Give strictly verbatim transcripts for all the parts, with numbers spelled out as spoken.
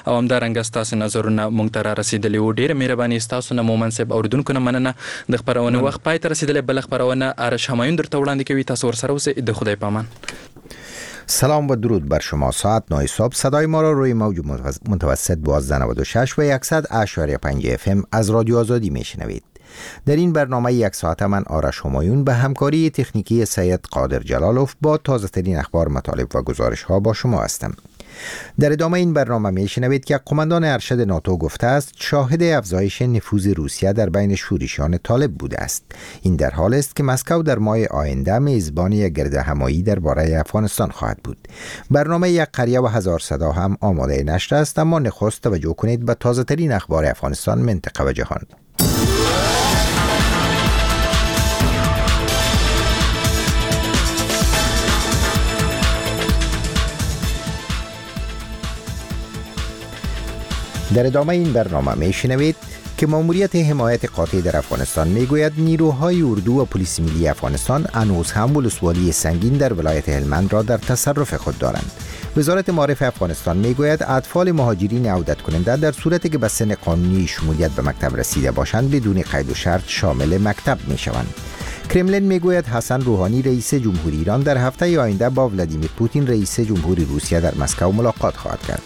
او هم دا رنګ تاسو نظرونه مونږ ته را رسیدلی و. ډیره مهرباني تاسو نه مومن صاحب اوریدونکو نه مننه. د خبرونه وخت پای ته رسیدلی. بل خبرونه آرش همایون درته وړاندې کوي. تاسو ورسره اوسئ. د خدای پامان. سلام و درود بر شما. ساعت نه صبح صدای ما را روی موج متوسط دوازده نود و شش و صد اشاری پنج اف ام از رادیو آزادی میشنوید. در این برنامه یک ساعت من آرش همایون به همکاری تکنیکی سید قادر جلالوف با تازه ترین اخبار، مطالب و گزارش ها با شما هستم. در ادامه این برنامه میشنوید که قماندان ارشد ناتو گفته است شاهد افزایش نفوذ روسیه در بین شورشیان طالب بوده است. این در حال است که مسکو در ماه آینده میزبان یک گردهمایی درباره افغانستان خواهد بود. برنامه یک قریه و هزار صدا هم آماده نشر است، اما نخست توجه کنید به تازه ترین اخبار افغانستان، منطقه و جهان. در ادامه این برنامه میشنوید که ماموریت حمایت قاطع در افغانستان میگوید نیروهای اردو و پلیس ملی افغانستان هنوز هم ولسوالی سنگین در ولایت هلمند را در تصرف خود دارند. وزارت معارف افغانستان میگوید اطفال مهاجرین عودت کننده در صورتی که به سن قانونی شمولیت به مکتب رسیده باشند بدون قید و شرط شامل مکتب میشوند. کرملین میگوید حسن روحانی رئیس جمهوری ایران در هفته آینده با ولادیمیر پوتین رئیس جمهوری روسیه در مسکو ملاقات خواهد کرد.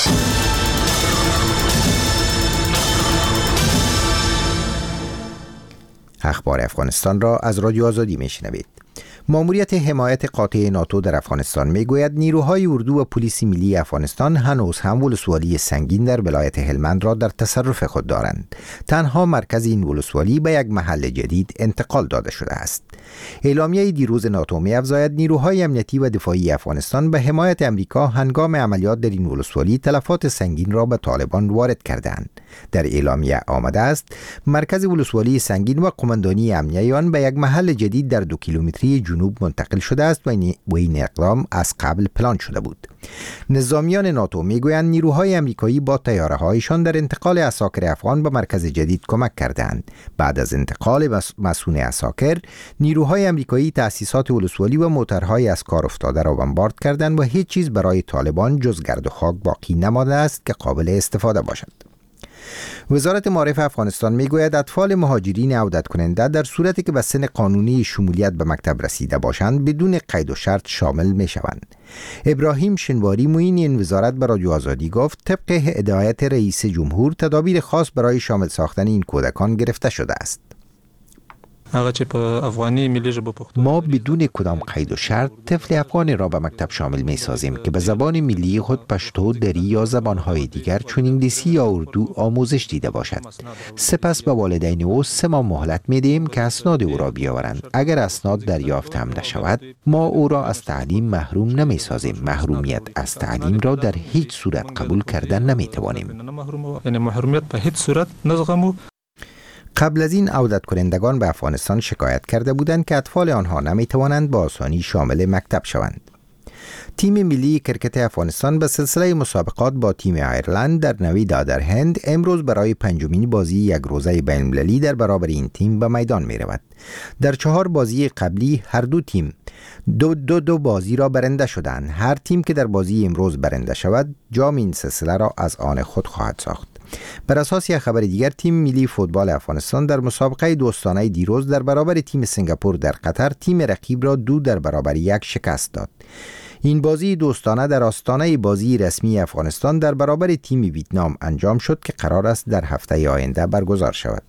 اخبار افغانستان را از رادیو آزادی میشنوید. ماموریت حمایت قاطع ناتو در افغانستان میگوید نیروهای اردو و پلیس ملی افغانستان هنوز هم ولسوالی سنگین در ولایت هلمند را در تصرف خود دارند. تنها مرکز این ولسوالی به یک محل جدید انتقال داده شده است. اعلامیه دیروز ناتو می‌افزاید نیروهای امنیتی و دفاعی افغانستان به حمایت امریکا هنگام عملیات در این ولسوالی تلفات سنگین را به طالبان وارد کردند. در اعلامیه آمده است مرکز ولسوالی سنگین و قماندانی امنیتی آن به یک محل جدید در دو کیلومتری جنوب منتقل شده است و این اقدام از قبل پلان شده بود. نظامیان ناتو میگویند نیروهای امریکایی با طیاره‌هایشان در انتقال عساکر افغان به مرکز جدید کمک کردند. بعد از انتقال مسئول عساکر، نیروهای امریکایی تأسیسات ولسوالی و موترهای از کار افتاده را بمبارد کردند و هیچ چیز برای طالبان جز گرد و خاک باقی نمانده است که قابل استفاده باشد. وزارت معارف افغانستان میگوید اطفال مهاجرین عودت کننده در صورتی که به سن قانونی شمولیت به مکتب رسیده باشند بدون قید و شرط شامل می شوند. ابراهیم شنواری معین این وزارت به رادیو آزادی گفت طبق هدایت رئیس جمهور تدابیر خاص برای شامل ساختن این کودکان گرفته شده است. ما بدون کدام قید و شرط طفل افغانی را به مکتب شامل می سازیم که به زبان ملی خود پشتو، دری یا زبانهای دیگر چون انگلیسی یا اردو آموزش دیده باشد. سپس به والدین او سه ماه مهلت می دهیم که اسناد او را بیاورند. اگر اسناد دریافت هم نشود ما او را از تعلیم محروم نمی سازیم. محرومیت از تعلیم را در هیچ صورت قبول کردن نمی توانیم. قبل از این عودت کنندگان به افغانستان شکایت کرده بودند که اطفال آنها نمی توانند با آسانی شامل مکتب شوند. تیم ملی کرکت افغانستان به سلسله مسابقات با تیم ایرلند در نوی دادر هند امروز برای پنجمین بازی یک روزه بین المللی در برابر این تیم به میدان می رود. در چهار بازی قبلی هر دو تیم دو دو دو بازی را برنده شدند. هر تیم که در بازی امروز برنده شود جام این سلسله را از آن خود خواهد ساخت. بر اساس یک خبر دیگر تیم ملی فوتبال افغانستان در مسابقه دوستانه دیروز در برابر تیم سنگاپور در قطر تیم رقیب را دو در برابر یک شکست داد. این بازی دوستانه در آستانه بازی رسمی افغانستان در برابر تیم ویتنام انجام شد که قرار است در هفته آینده برگزار شود.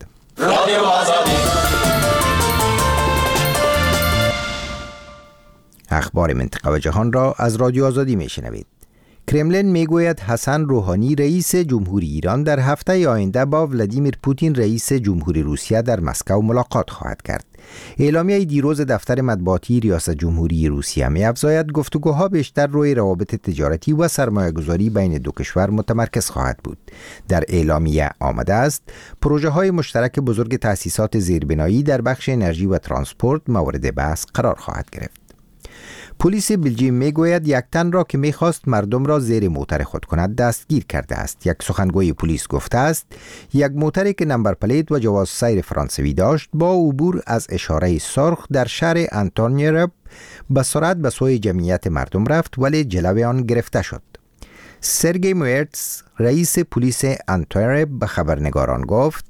اخبار منطقه و جهان را از رادیو آزادی میشنوید. کرملین میگوید حسن روحانی رئیس جمهوری ایران در هفته آینده با ولادیمیر پوتین رئیس جمهوری روسیه در مسکو ملاقات خواهد کرد. اعلامیه دیروز دفتر مطبوعاتی ریاست جمهوری روسیه می‌افزاید گفتگوها بیشتر روی روابط تجارتی و سرمایه‌گذاری بین دو کشور متمرکز خواهد بود. در اعلامیه آمده است پروژه‌های مشترک بزرگ تأسیسات زیربنایی در بخش انرژی و ترانسپورت مورد بحث قرار خواهد گرفت. پلیس بلژیم میگوید یک تن را که میخواست مردم را زیر موتر خود کند دستگیر کرده است. یک سخنگوی پلیس گفته است یک موتری که نمبر پلیت و جواز سیر فرانسوی داشت با عبور از اشاره سرخ در شهر آنتونیرب به سرعت به سوی جمعیت مردم رفت ولی جلوی آن گرفته شد. سرگئی مویرتس رئیس پلیس انتورپ به خبرنگاران گفت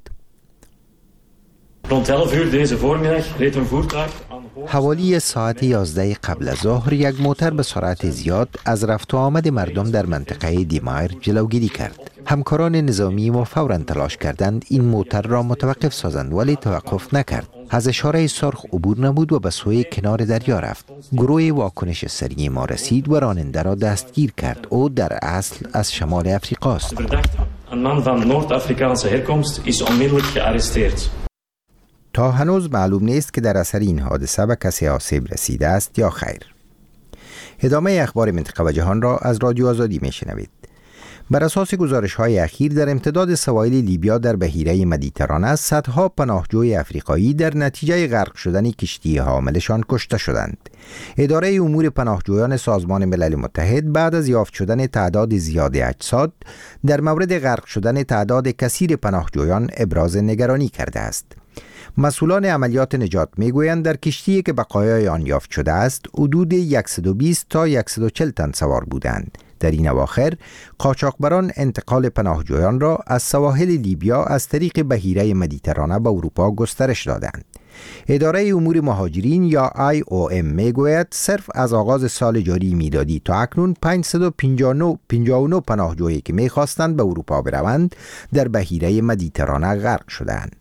حوالی ساعت یازده قبل از ظهر یک موتر به سرعت زیاد از رفت و آمد مردم در منطقه دیمایر جلوگیری کرد. همکاران نظامی ما فوراً تلاش کردند این موتر را متوقف سازند ولی توقف نکرد. از اشاره سرخ عبور نمود و به سوی کنار دریا رفت. گروه واکنش سریع ما رسید و راننده را دستگیر کرد. او در اصل از شمال افریقا است. Een man van Noord-Afrikaanse herkomst is onmiddellijk gearresteerd. تا هنوز معلوم نیست که در اثر این حادثه به کسی آسیب رسیده است یا خیر. ادامه اخبار منطقه و جهان را از رادیو آزادی میشنوید. بر اساس گزارش‌های اخیر در امتداد سواحل لیبیا در بحیره مدیترانه صدها پناهجوی افریقایی در نتیجه غرق شدن کشتی حاملشان کشته شدند. اداره امور پناهجویان سازمان ملل متحد بعد از یافت شدن تعداد زیاد اجساد در مورد غرق شدن تعداد کثیر پناهجویان ابراز نگرانی کرده است. مسئولان عملیات نجات میگویند در کشتی که بقایای آن یافت شده است حدود صد و بیست تا صد و چهل تن سوار بودند. در این اواخر قاچاقبران انتقال پناهجویان را از سواحل لیبیا از طریق بحیره مدیترانه به اروپا گسترش دادند. اداره امور مهاجرین یا آی او ام میگوید صرف از آغاز سال جاری میلادی تا اکنون پانصد و پنجاه و نه پناهجویی که میخواستند به اروپا بروند در بحیره مدیترانه غرق شدند.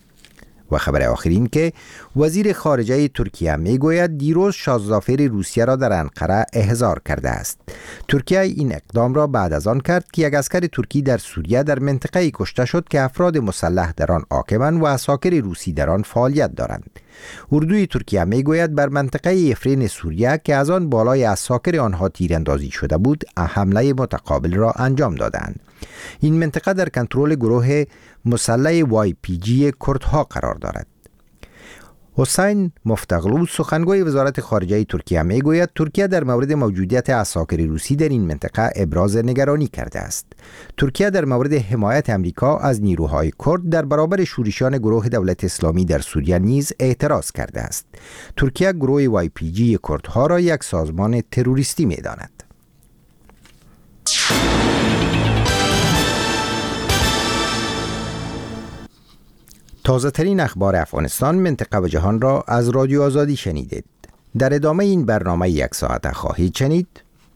و خبر آخرین که وزیر خارجه ترکیه میگوید دیروز شاهزادافر روسیه را در انقره احضار کرده است. ترکیه این اقدام را بعد از آن کرد که یک عسکر ترکی در سوریه در منطقه‌ای کشته شد که افراد مسلح در آن حاکمند و عساکر روسی در آن فعالیت دارند. اردوی ترکیه میگوید بر منطقه افرین سوریه که از آن بالای عساکر آنها تیراندازی شده بود حمله متقابل را انجام دادند. این منطقه در کنترل گروه مسلح وای پی جی کردها قرار دارد. حسین مفتغلو سخنگوی وزارت خارجه ترکیه میگوید ترکیه در مورد موجودیت عساکر روسی در این منطقه ابراز نگرانی کرده است. ترکیه در مورد حمایت امریکا از نیروهای کرد در برابر شورشیان گروه دولت اسلامی در سوریه نیز اعتراض کرده است. ترکیه گروه وای پی جی کردها را یک سازمان تروریستی می‌داند. تازه ترین اخبار افغانستان، منطقه و جهان را از رادیو آزادی شنیدید. در ادامه این برنامه یک ساعته خواهید شنید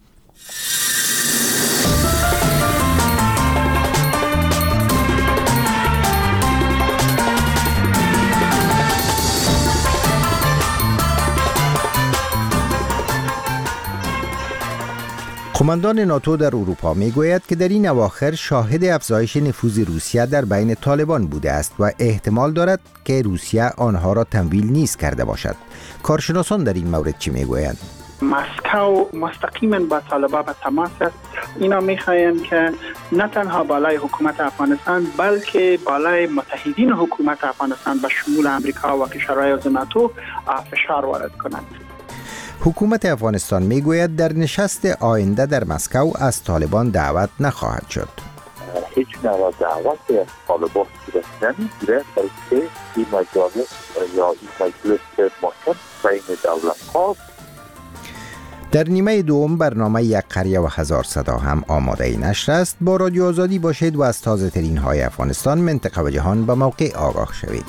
قماندان ناتو در اروپا میگوید که در این اواخر شاهد افزایش نفوذ روسیه در بین طالبان بوده است و احتمال دارد که روسیه آنها را تمویل نیز کرده باشد. کارشناسان در این مورد چی میگویند؟ مسکو مستقیما با طالبان به تماس است. اینا میخواهند که نه تنها بالای حکومت افغانستان بلکه بالای متحدین حکومت افغانستان به شمول امریکا و کشورهای عضو ناتو فشار وارد کنند. حکومت افغانستان میگوید در نشست آینده در مسکو از طالبان دعوت نخواهد شد. هیچ نوع دعوت از طالبان صورت نمیگیرد بلکه این مجالس یا این مجلس محکم بین دولت‌ها. در نیمه دوم برنامه یک قریه و هزار صدا هم آماده نشر است. با رادیو آزادی باشید و از تازه ترین های افغانستان، منطقه و جهان به موقع آگاه شوید.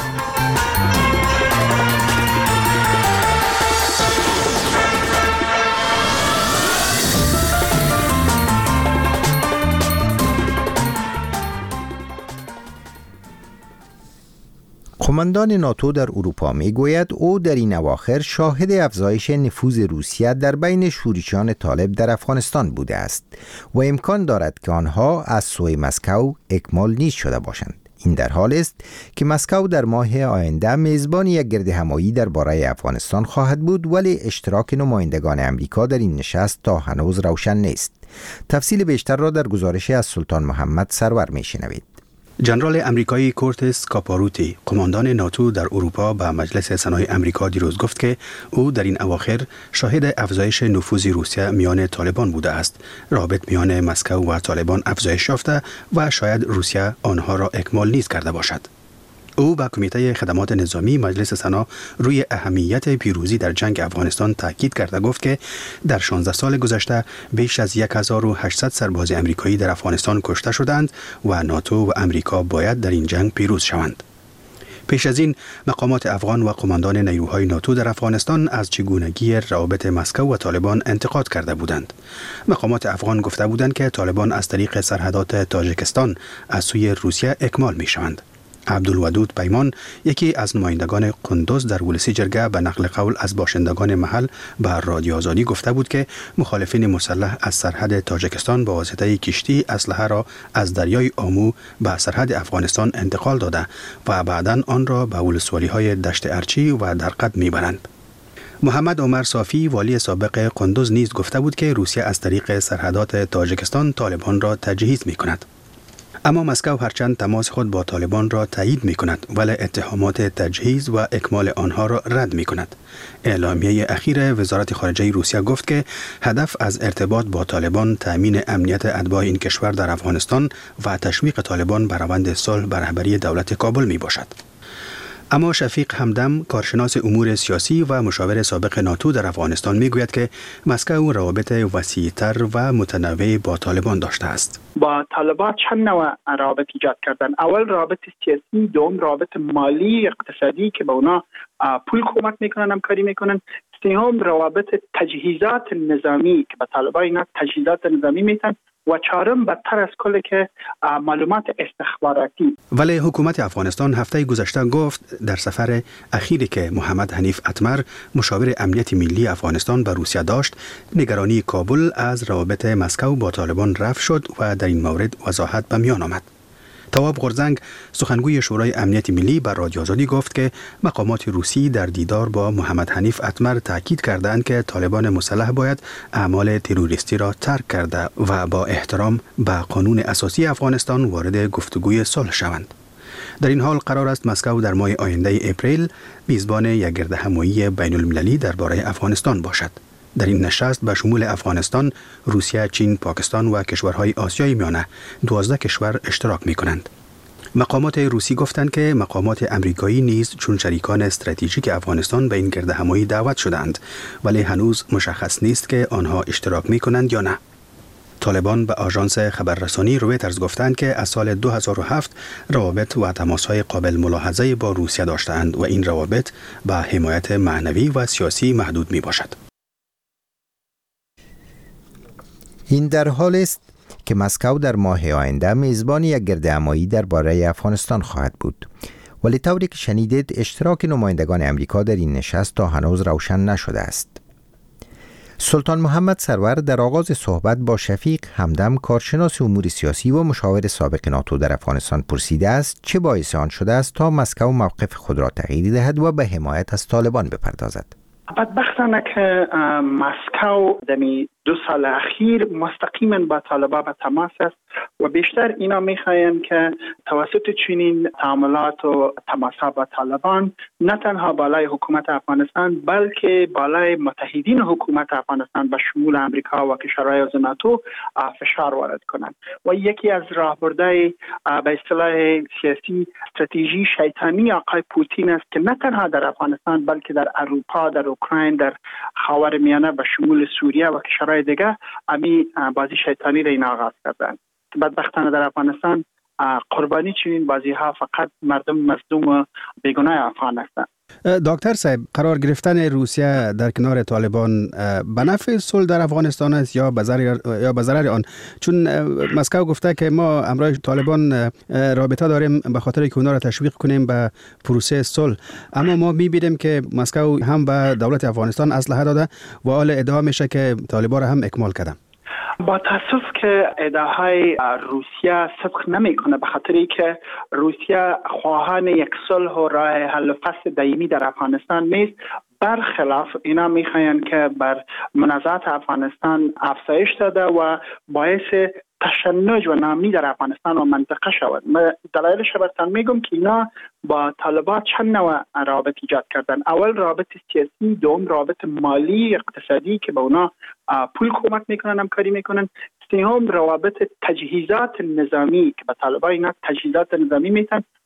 قماندان ناتو در اروپا میگوید او در این اواخر شاهد افزایش نفوذ روسیه در بین شورشیان طالب در افغانستان بوده است و امکان دارد که آنها از سوی مسکو اکمال نیز شده باشند. این در حال است که مسکو در ماه آینده میزبان یک گردهمایی درباره افغانستان خواهد بود، ولی اشتراک نمایندگان امریکا در این نشست تا هنوز روشن نیست. تفصیل بیشتر را در گزارش از سلطان محمد سرور میشنوید. جنرال امریکایی کورتس کاپاروتی، قماندان ناتو در اروپا، به مجلس سنای امریکا دیروز گفت که او در این اواخر شاهد افزایش نفوذ روسیه میان طالبان بوده است. رابط میان مسکو و طالبان افزایش یافته و شاید روسیه آنها را اکمال نیز کرده باشد. او به کمیته خدمات نظامی مجلس سنا روی اهمیت پیروزی در جنگ افغانستان تاکید کرده گفت که در شانزده سال گذشته بیش از هزار و هشتصد سرباز امریکایی در افغانستان کشته شدند و ناتو و امریکا باید در این جنگ پیروز شوند. پیش از این مقامات افغان و قماندان نیروهای ناتو در افغانستان از چگونگی روابط مسکو و طالبان انتقاد کرده بودند. مقامات افغان گفته بودند که طالبان از طریق سرحدات تاجیکستان از سوی روسیه اکمال می شوند. عبدالودود پیمان، یکی از نمایندگان قندوز در ولسی جرگه، به نقل قول از باشندگان محل به رادیو آزادی گفته بود که مخالفین مسلح از سرحد تاجیکستان با واسطه کشتی اسلحه را از دریای آمو به سرحد افغانستان انتقال داده و بعداً آن را به ولسوالی‌های دشت ارچی و درقد میبرند. محمد عمر صافی، والی سابق قندوز، نیز گفته بود که روسیه از طریق سرحدات تاجیکستان طالبان را تجهیز میکند. اما مسکو هرچند تماس خود با طالبان را تایید می کند ولی اتهامات تجهیز و اکمال آنها را رد می کند. اعلامیه اخیر وزارت خارجه روسیه گفت که هدف از ارتباط با طالبان تأمین امنیت اتباع این کشور در افغانستان و تشویق طالبان بر روند صلح به رهبری دولت کابل می باشد. اما شفیق همدم، کارشناس امور سیاسی و مشاور سابق ناتو در افغانستان، میگوید که مسکو روابط وسیع‌تر و متنوع با طالبان داشته است. با طالبان چند نوع روابط ایجاد کردن. اول روابط سیاسی، دوم روابط مالی اقتصادی که با اونا پول کمک میکنن، همکاری میکنن. سوم روابط تجهیزات نظامی که با طالبان اینا تجهیزات نظامی میتن. و چهارم بدتر از کل که معلومات استخباراتی. ولی حکومت افغانستان هفته گذشته گفت در سفر اخیری که محمد حنیف اتمر، مشاور امنیت ملی افغانستان، به روسیه داشت، نگرانی کابل از روابط مسکو با طالبان رفع شد و در این مورد وضاحت به میان آمد. تواب غرزنگ، سخنگوی شورای امنیت ملی، بر رادیو آزادی گفت که مقامات روسی در دیدار با محمد حنیف اتمر تاکید کردند که طالبان مسلح باید اعمال تروریستی را ترک کرده و با احترام به قانون اساسی افغانستان وارد گفتگوی صلح شوند. در این حال قرار است مسکو در ماه آینده اپریل میزبان یک گردهمایی بین المللی درباره افغانستان باشد. در این نشست به شمول افغانستان، روسیه، چین، پاکستان و کشورهای آسیای میانه دوازده کشور اشتراک می کنند. مقامات روسی گفتند که مقامات امریکایی نیز چون شریکان استراتژیک افغانستان به این گردهمایی دعوت شدند، ولی هنوز مشخص نیست که آنها اشتراک می کنند یا نه. طالبان به آژانس خبررسانی رویترز گفتند که از سال دو هزار و هفت روابط و تماس‌های قابل ملاحظه با روسیه داشتند و این روابط به حمایت معنوی و سیاسی محدود می باشد. این در حال است که مسکو در ماه آینده میزبان یک گردهمایی درباره افغانستان خواهد بود، ولی طوری که شنیدید اشتراک نمایندگان امریکا در این نشست تا هنوز روشن نشده است. سلطان محمد سرور در آغاز صحبت با شفیق همدم، کارشناس امور سیاسی و مشاور سابق ناتو در افغانستان، پرسیده است چه باعث آن شده است تا مسکو موقف خود را تغییر دهد و به حمایت از طالبان بپردازد. بدبختانه که مسکو دمی دو سال اخیر مستقیما با طالبان به تماس است و بیشتر اینا میخواین که توسط چنین تعاملات و تماس‌ها با طالبان نه تنها بالای حکومت افغانستان بلکه بالای متحدین حکومت افغانستان به شمول امریکا و کشورهای عضو ناتو فشار وارد کنند و یکی از راهبردهای به اصطلاح سیاسی استراتژی شیطانی آقای پوتین است که نه تنها در افغانستان بلکه در اروپا، در اوکراین، در خاورمیانه به شمول سوریه و کشورهای دیگه امی بازی شیطانی را این آغاز کردند. بدبختانه در افغانستان قربانی چنین بازی ها فقط مردم مظلوم و بیگناه افغان هستند. دکتر صاحب، قرار گرفتن روسیه در کنار طالبان به نفع صلح در افغانستان است یا به ضرر یا به ضرر آن؟ چون مسکو گفته که ما همراه طالبان رابطه داریم به خاطر که اونا را تشویق کنیم به پروسه صلح، اما ما می‌بینیم که مسکو هم به دولت افغانستان اسلحه داده و حال ادعا میشه که طالبان را هم اکمال کرده. با تاسف که ادعاهای روسیه صدق نمیکنه، به خاطری که روسیه خواهان یک صلح و راه حل و فصل دائمی در افغانستان نیست. برخلاف اینا میخواین که بر منازعات افغانستان افزایش داده و باعث تشنج و ناامنی در افغانستان و منطقه شود. من دلایلش براتون میگم که اینا با طالبان چند نوع روابط ایجاد کردن. اول روابط سیاسی، دوم روابط مالی اقتصادی که به اونا پول کمک میکنن، همکاری میکنن. سوم روابط تجهیزات نظامی که به طالبان اینا تجهیزات نظامی میتن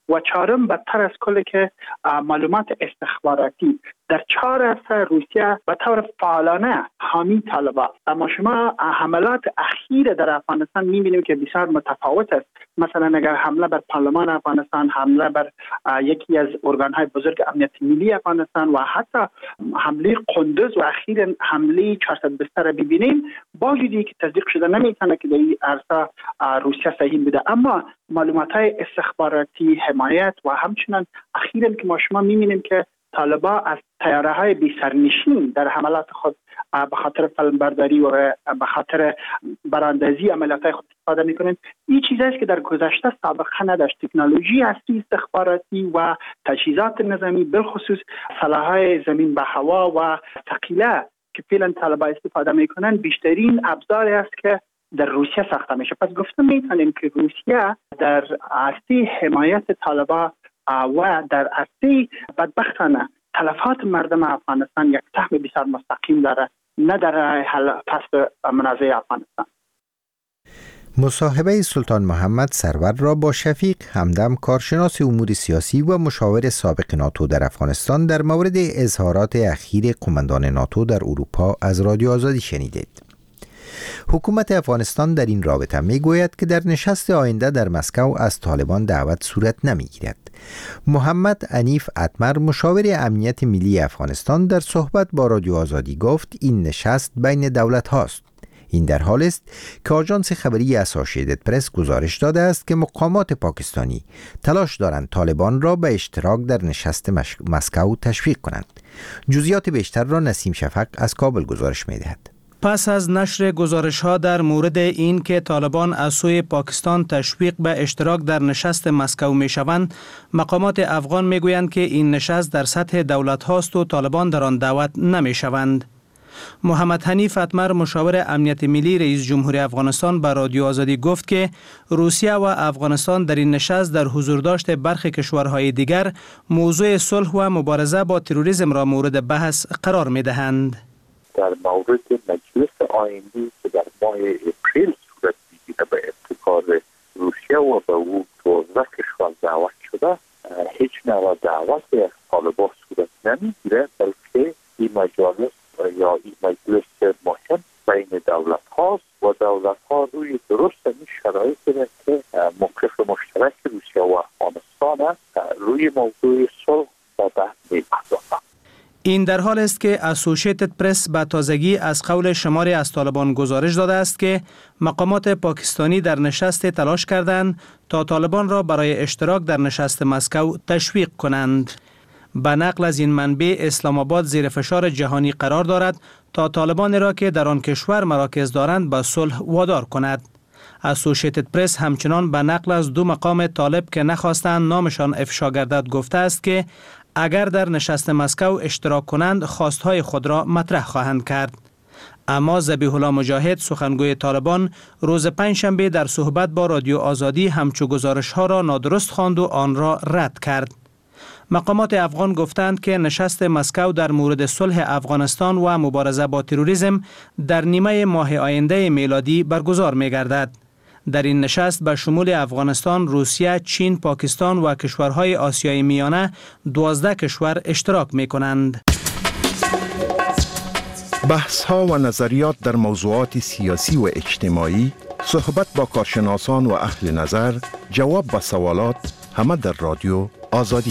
و چهارم بدتر از کل که معلومات استخباراتی در چهار عرصه روسیه به طور فعالانه حامی طالبان. اما شما حملات اخیر در افغانستان می‌بینیم که بسیار متفاوت است. مثلا اگر حمله بر پارلمان افغانستان، حمله بر یکی از ارگان‌های بزرگ امنیت ملی افغانستان و حتی حمله قندوز و اخیراً حمله چهارصد بستر ببینیم، با وجودی که تصدیق شده نمی‌تونه که در این عرصه روسیه صحیح بوده، اما معلومات‌های استخباراتی، حمایت و همچنین اخیراً که ما شما می‌بینیم که طالبان از طیاره‌های بی سرنشین در حملات خود به خاطر فیلمبرداری و به خاطر براندازی عملیات‌های خود استفاده می‌کنند. این چیزی است که در گذشته سابقه نداشت. تکنولوژی هستی استخباراتی و تجهیزات نظامی، بالخصوص سلاح‌های زمین به هوا و ثقیله که فعلا طالبان استفاده می‌کنند، بیشترین ابزاری است که در روسیه ساخته میشه. پس گفته می‌تونیم که روسیه در عرصه حمایت طالبان و در عرصه بدبختانه تلفات مردم افغانستان یک سهم بسیار مستقیم داره، نه در حل فصل منازعه افغانستان. مصاحبه سلطان محمد سرور را با شفیق همدم، کارشناس امور سیاسی و مشاور سابق ناتو در افغانستان، در مورد اظهارات اخیر قماندان ناتو در اروپا از رادیو آزادی شنیدید. حکومت افغانستان در این رابطه می گوید که در نشست آینده در مسکو از طالبان دعوت صورت نمی گیرد. محمد عنیف اتمر، مشاور امنیت ملی افغانستان، در صحبت با رادیو آزادی گفت این نشست بین دولت هاست. این در حال است که آژانس خبری اسوسییتد پرس گزارش داده است که مقامات پاکستانی تلاش دارند طالبان را به اشتراک در نشست مسکو تشویق کنند. جزئیات بیشتر را نسیم شفق از کابل گزارش می دهد. پس از نشر گزارش‌ها در مورد این که طالبان از سوی پاکستان تشویق به اشتراک در نشست مسکو می‌شوند، مقامات افغان می‌گویند که این نشست در سطح دولت هاست و طالبان در آن دعوت نمی‌شوند. محمد حنیف اتمر، مشاور امنیت ملی رئیس جمهور افغانستان، به رادیو آزادی گفت که روسیه و افغانستان در این نشست در حضور داشت برخی کشورهای دیگر موضوع صلح و مبارزه با تروریسم را مورد بحث قرار می‌دهند. در مورد مجلس آیندی که در ماه اپریل صورت می‌گیره به ابتکار روسیه و به او دوازده کشور دعوت شده، هیچ نوع دعوت از طالبان صورت نمی‌گیره، بلکه این مجلس یا این مجلس مهم بین دولت هاست و دولت ها روی درست این شرایط که موقف مشترک روسیه و افغانستان روی موضوع صلح و بحث می‌پردازند. این در حال است که اسوسییتد پرس به تازگی از قول شماری از طالبان گزارش داده است که مقامات پاکستانی در نشست تلاش کردند تا طالبان را برای اشتراک در نشست مسکو تشویق کنند. به نقل از این منبع، اسلام آباد زیر فشار جهانی قرار دارد تا طالبان را که در آن کشور مراکز دارند به صلح وادار کند. اسوسییتد پرس همچنان به نقل از دو مقام طالب که نخواستند نامشان افشا گردد گفته است که اگر در نشست مسکو اشتراک کنند خواستهای خود را مطرح خواهند کرد. اما ذبیح الله مجاهد، سخنگوی طالبان، روز پنجشنبه در صحبت با رادیو آزادی همچو گزارش‌ها را نادرست خواند و آن را رد کرد. مقامات افغان گفتند که نشست مسکو در مورد صلح افغانستان و مبارزه با تروریسم در نیمه ماه آینده میلادی برگزار می‌گردد. در این نشست به شمول افغانستان، روسیه، چین، پاکستان و کشورهای آسیای میانه دوازده کشور اشتراک می‌کنند. بحث‌ها و نظریات در موضوعات سیاسی و اجتماعی، صحبت با کارشناسان و اهل نظر، جواب به سوالات، همه در رادیو آزادی.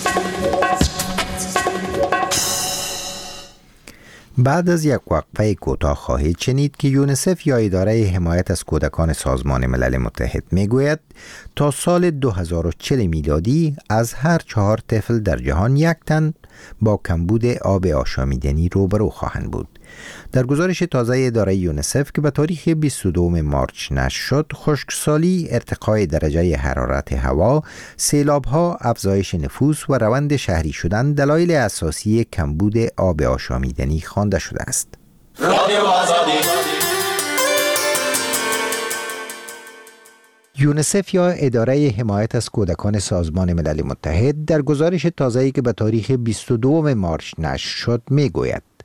بعد از یک وقفه کوتاه خواهید شنید که یونیسف یا اداره حمایت از کودکان سازمان ملل متحد میگوید تا سال دو هزار و چهل میلادی از هر چهار طفل در جهان یک تن با کمبود آب آشامیدنی روبرو خواهند بود. در گزارش تازه اداره یونیسف که به تاریخ بیست و دوم مارچ نشر شد، خشکسالی، ارتقای درجه حرارت هوا، سیلاب‌ها، افزایش نفوس و روند شهری شدن دلایل اساسی کمبود آب آشامیدنی خوانده شده است. رادیو آزادی. یونیسف یا اداره حمایت از کودکان سازمان ملل متحد در گزارش تازه‌ای که به تاریخ بیست و دوم مارچ نشر شد میگوید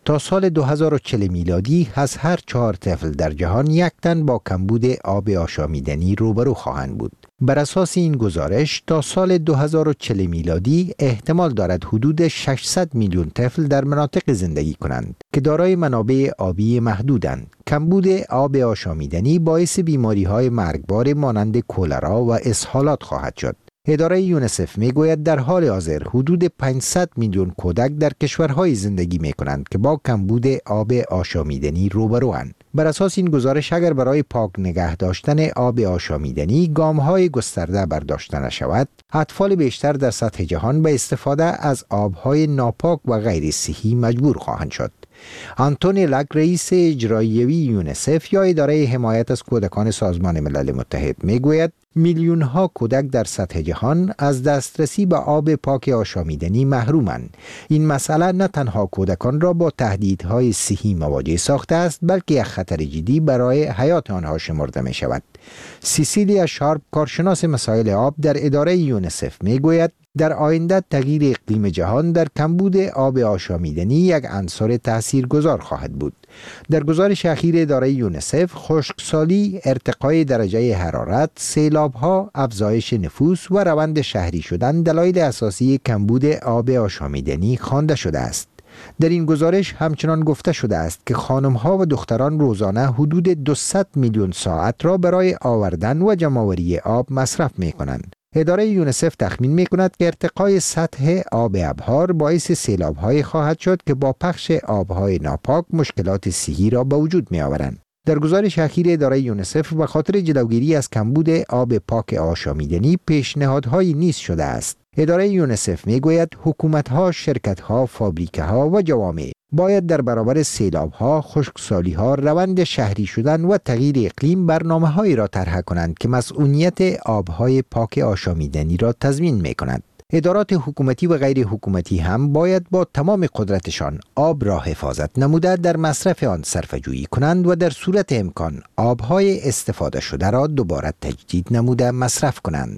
تا سال دو هزار و چهل میلادی از هر چهار طفل در جهان یک تن با کمبود آب آشامیدنی روبرو خواهند بود. بر اساس این گزارش تا سال دو هزار و چهل میلادی احتمال دارد حدود ششصد میلیون طفل در مناطق زندگی کنند که دارای منابع آبی محدودند. کمبود آب آشامیدنی باعث بیماری‌های مرگبار مانند کولرا و اسهالات خواهد شد. اداره یونیسف میگوید در حال حاضر حدود پانصد میلیون کودک در کشورهای زندگی میکنند که با کمبود آب آشامیدنی روبروند. بر اساس این گزارش اگر برای پاک نگه داشتن آب آشامیدنی گام‌های گسترده برداشته نشود، اطفال بیشتر در سطح جهان به استفاده از آب‌های ناپاک و غیر صحی مجبور خواهند شد. آنتونی لک رئیس اجرایی یونیسف یا اداره حمایت از کودکان سازمان ملل متحد میگوید میلیون ها کودک در سطح جهان از دسترسی به آب پاک آشامیدنی محرومند. این مسئله نه تنها کودکان را با تهدیدهای صحی مواجه ساخته است بلکه یک خطر جدی برای حیات آنها شمرده می شود. سیسیلیا شارپ کارشناس مسائل آب در اداره یونیسف میگوید در آینده تغییر اقلیم جهان در کمبود آب آشامیدنی یک عنصر تاثیرگذار خواهد بود. در گزارش اخیر اداره یونیسف، خشکسالی، ارتقای درجه حرارت، سیلاب‌ها، افزایش نفوس و روند شهری شدن دلایل اساسی کمبود آب آشامیدنی خوانده شده است. در این گزارش همچنان گفته شده است که خانم‌ها و دختران روزانه حدود دویست میلیون ساعت را برای آوردن و جمع‌آوری آب مصرف می‌کنند. اداره یونیسف تخمین می‌کند که ارتقای سطح آب ابحار باعث سیلاب‌های خواهد شد که با پخش آب‌های ناپاک مشکلات صحی را به وجود می‌آورند. در گزارش اخیر اداره یونیسف به خاطر جلوگیری از کمبود آب پاک آشامیدنی پیشنهادهایی نیز شده است. اداره یونیسف میگوید حکومت‌ها، شرکت‌ها، فابریکه‌ها و جوامع باید در برابر سیلاب‌ها، خشکسالی‌ها، روند شهری شدن و تغییر اقلیم برنامه‌هایی را طرح کنند که مسئولیت آب‌های پاک آشامیدنی را تضمین می‌کند. ادارات حکومتی و غیر حکومتی هم باید با تمام قدرتشان آب را حفاظت نموده در مصرف آن صرفه‌جویی کنند و در صورت امکان آب‌های استفاده شده را دوباره تجدید نموده مصرف کنند.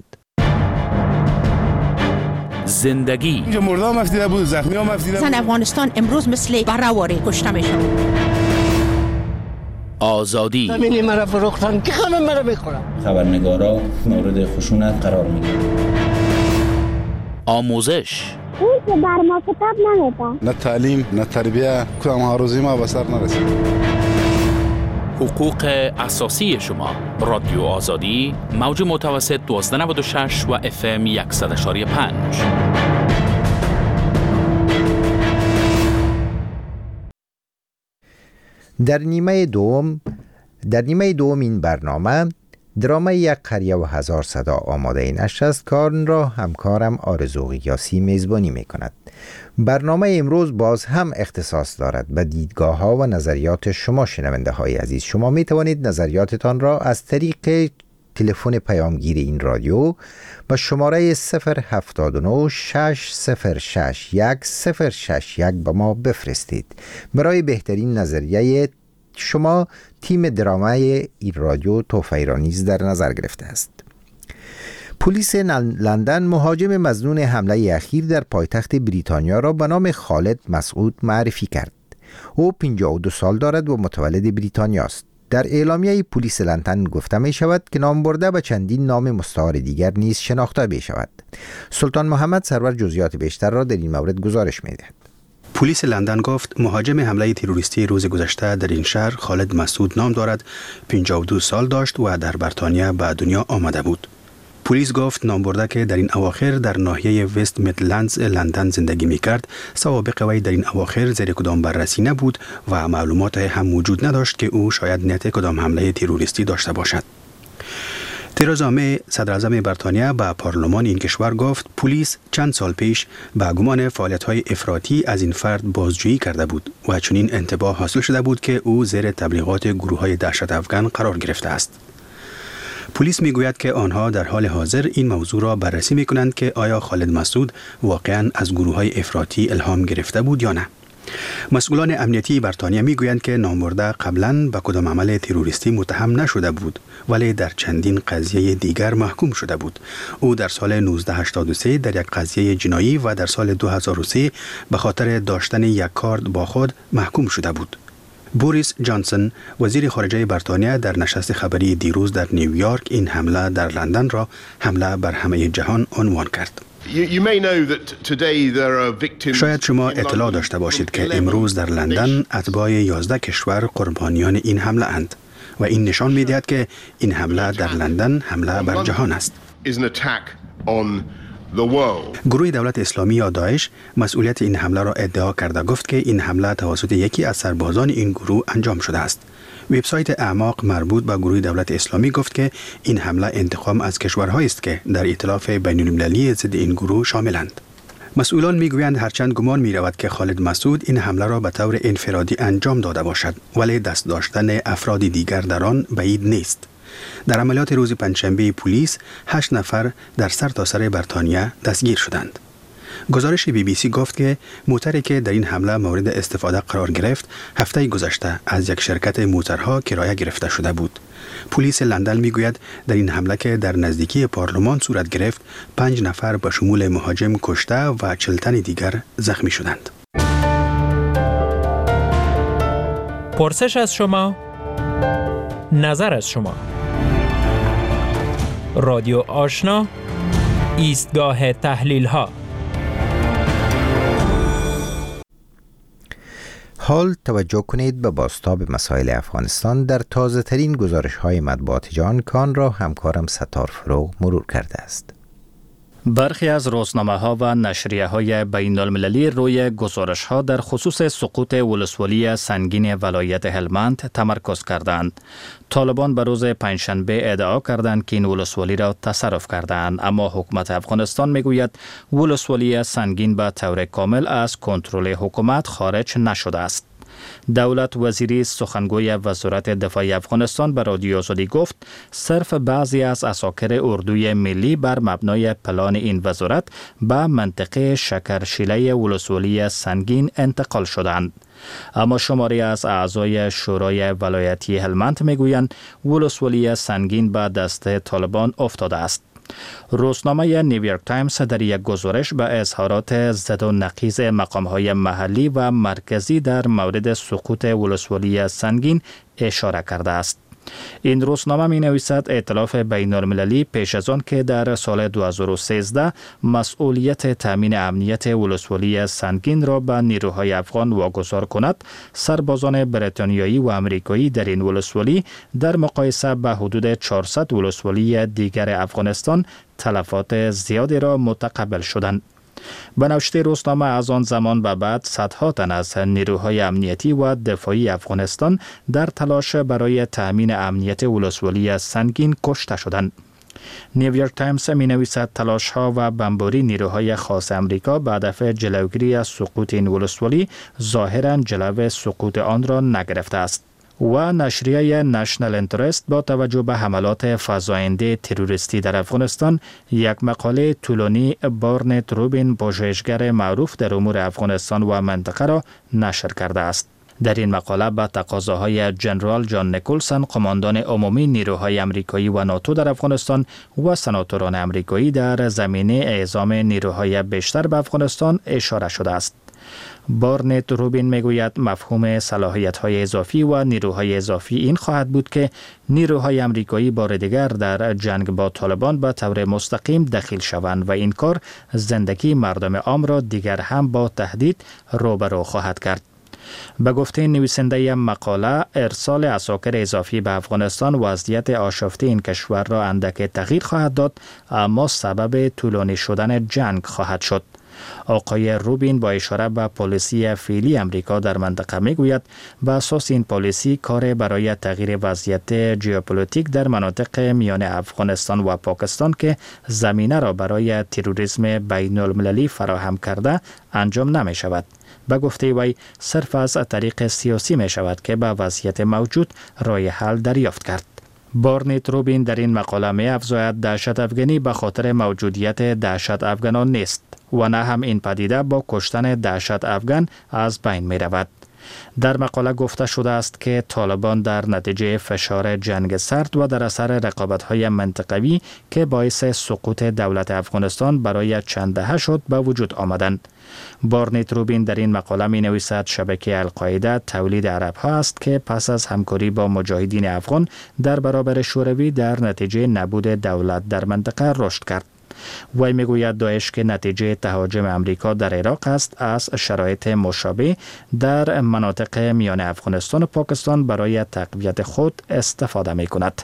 زندگی اینجا مرده هم مفتیده بود، زخمی هم مفتیده بود. زن افغانستان امروز مثل برهواری کشته میشن. آزادی همینی مرا فروختن که همه مرا بخورن. خبرنگارا مورد خشونت قرار میگیرن. آموزش اون که بر ما کتاب نمیده. نه تعلیم، نه تربیه، کدام ها روزی ما به سر نرسید. حقوق اساسی شما. رادیو آزادی، موج متوسط دوازده نود و شش و اف ام صد و یک و پنج. در نیمه دوم در نیمه دوم این برنامه درام یک قریه و هزار صدا آماده نشر است که آن را همکارم آرزو قیاسی میزبانی می کند. برنامه امروز باز هم اختصاص دارد به دیدگاه ها و نظریات شما شنونده های عزیز. شما می توانید نظریاتتان را از طریق تلفن پیامگیر این رادیو با شماره صفر هفتاد و نه شش صفر شش یک صفر شش یک به ما بفرستید. برای بهترین نظریه شما تیم درامای این رادیو تحفه را نیز در نظر گرفته است. پلیس لندن مهاجم مظنون حمله اخیر در پایتخت بریتانیا را به نام خالد مسعود معرفی کرد. او پنجاه و دو سال دارد و متولد بریتانیا است. در اعلامیه پلیس لندن گفته می شود که نام برده به چندین نام مستعار دیگر نیز شناخته می شود. سلطان محمد سرور جزئیات بیشتر را در این مورد گزارش می دهد. پلیس لندن گفت مهاجم حمله تروریستی روز گذشته در این شهر خالد مسعود نام دارد، پنجاه و دو سال داشت و در بریتانیا به دنیا آمده بود. پلیس گفت نامبرده که در این اواخر در ناحیه وست میدلندز لندن زندگی می‌کرد، سوابق وی در این اواخر زیر کدام بررسی نبود و معلومات هم وجود نداشت که او شاید نیت کدام حمله تروریستی داشته باشد. ترزا می صدر اعظم بریتانیا به پارلمان این کشور گفت پلیس چند سال پیش به گمان فعالیت‌های افراطی از این فرد بازجویی کرده بود و چنین انتباه حاصل شده بود که او زیر تبلیغات گروه‌های دهشت افکن قرار گرفته است. پلیس میگوید که آنها در حال حاضر این موضوع را بررسی میکنند که آیا خالد مسعود واقعاً از گروه‌های افراطی الهام گرفته بود یا نه. مسئولان امنیتی بریتانیا میگویند که نامبرده قبلا به کدام عمل تروریستی متهم نشده بود ولی در چندین قضیه دیگر محکوم شده بود. او در سال نوزده هشتاد و سه در یک قضیه جنایی و در سال دو هزار و سه به خاطر داشتن یک کارت با خود محکوم شده بود. بوریس جانسون وزیر خارجه بریتانیا در نشست خبری دیروز در نیویورک این حمله در لندن را حمله بر همه جهان عنوان کرد. شاید شما اطلاع داشته باشید که امروز در لندن اتباع یازده کشور قربانیان این حمله اند و این نشان می‌دهد که این حمله در لندن حمله بر جهان است. گروه دولت اسلامی یا داعش مسئولیت این حمله را ادعا کرده گفت که این حمله توسط یکی از سربازان این گروه انجام شده است. وبسایت اعماق مربوط به گروه دولت اسلامی گفت که این حمله انتقام از کشورهایی است که در ائتلاف بین‌المللی ضد این گروه شاملند. مسئولان میگویند هرچند گمان می‌رود که خالد مسعود این حمله را به طور انفرادی انجام داده باشد ولی دست داشتن افراد دیگر در آن بعید نیست. در عملیات روز پنجشنبه پلیس هشت نفر در سرتاسر بریتانیا دستگیر شدند. گزارش بی بی سی گفت که موتری که در این حمله مورد استفاده قرار گرفت هفته گذشته از یک شرکت موترها کرایه گرفته شده بود. پلیس لندن میگوید در این حمله که در نزدیکی پارلمان صورت گرفت پنج نفر به شمول مهاجم کشته و چهل تن دیگر زخمی شدند. پرسش از شما، نظر از شما. رادیو آشنا، ایستگاه تحلیل ها. حال توجه کنید به بازتاب مسائل افغانستان در تازه ترین گزارش های مطبوعات جهان کان را همکارم ستار فروغ مرور کرده است. برخی از روزنامه‌ها و نشریه‌های بین‌المللی روی گزارش‌ها در خصوص سقوط ولسوالی سنگین ولایت هلمند تمرکز کردند. طالبان به روز پنجشنبه ادعا کردند که این ولسوالی را تصرف کردند، اما حکومت افغانستان میگوید ولسوالی سنگین به طور کامل از کنترل حکومت خارج نشده است. دولت وزیری سخنگوی وزارت دفاع افغانستان به رادیو آزادی گفت صرف بعضی از عساکر اردوی ملی بر مبنای پلان این وزارت به منطقه شکرشیله ولسوالی سنگین انتقال شدند. اما شماری از اعضای شورای ولایتی هلمند میگویند ولسوالی سنگین به دست طالبان افتاده است. روزنامه نیویورک تایمز در یک گزارش به اظهارات زد و نقیض مقام‌های محلی و مرکزی در مورد سقوط ولسوالی سنگین اشاره کرده است. این روزنامه می نویسد ائتلاف بین‌المللی پیش از آن که در سال دو هزار و سیزده مسئولیت تامین امنیت ولسوالی سنگین را به نیروهای افغان واگذار کند، سربازان بریتانیایی و آمریکایی در این ولسوالی در مقایسه به حدود چهارصد ولسوالی دیگر افغانستان تلفات زیادی را متقبل شدند. به نوشته روزنامه از آن زمان به بعد صدها تن از نیروهای امنیتی و دفاعی افغانستان در تلاش برای تأمین امنیت ولسوالی سنگین کشته شدند. نیویورک تایمز می نویسد تلاش ها و بمباری نیروهای خاص امریکا به هدف جلوگیری از سقوط این ولسوالی ظاهرا جلو سقوط آن را نگرفته است. و نشریه نشنل انترست با توجه به حملات فزاینده تروریستی در افغانستان یک مقاله طولانی بارنت روبین پژوهشگر معروف در امور افغانستان و منطقه را نشر کرده است. در این مقاله به تقاضاهای جنرال جان نیکولسون قماندان عمومی نیروهای آمریکایی و ناتو در افغانستان و سناتوران آمریکایی در زمینه اعزام نیروهای بیشتر به افغانستان اشاره شده است. بارنت روبین میگوید مفهوم صلاحیت‌های اضافی و نیروهای اضافی این خواهد بود که نیروهای آمریکایی بار دیگر در جنگ با طالبان به طور مستقیم دخیل شوند و این کار زندگی مردم عام را دیگر هم با تهدید روبرو خواهد کرد. به گفته نویسنده مقاله، ارسال عساکر اضافی به افغانستان وضعیت آشفته این کشور را اندک تغییر خواهد داد، اما سبب طولانی شدن جنگ خواهد شد. آقای روبین با اشاره به پالیسی فعلی امریکا در منطقه میگوید به اساس این پالیسی کار برای تغییر وضعیت ژئوپلیتیک در مناطق میان افغانستان و پاکستان که زمینه را برای تروریسم بین المللی فراهم کرده انجام نمی شود. به گفته وی صرف از طریق سیاسی می شود که به وضعیت موجود راه حل دریافت کرد. بارنت روبین در این مقاله می افزاید دهشت افغانی به خاطر موجودیت دهشت افغانان نیست و نه هم این پدیده با کشتن دهشت افغان از بین می رود. در مقاله گفته شده است که طالبان در نتیجه فشار جنگ سرد و در اثر رقابت‌های منطقوی که باعث سقوط دولت افغانستان برای چند دهه شد به وجود آمدند. بارنیت روبین در این مقاله می نویسد شبکه القاعده تولید عرب ها است که پس از همکاری با مجاهدین افغان در برابر شوروی در نتیجه نبود دولت در منطقه رشد کرد. وی میگوید داعش که نتیجه تهاجم امریکا در عراق است از شرایط مشابه در مناطق میان افغانستان و پاکستان برای تقویت خود استفاده می کند.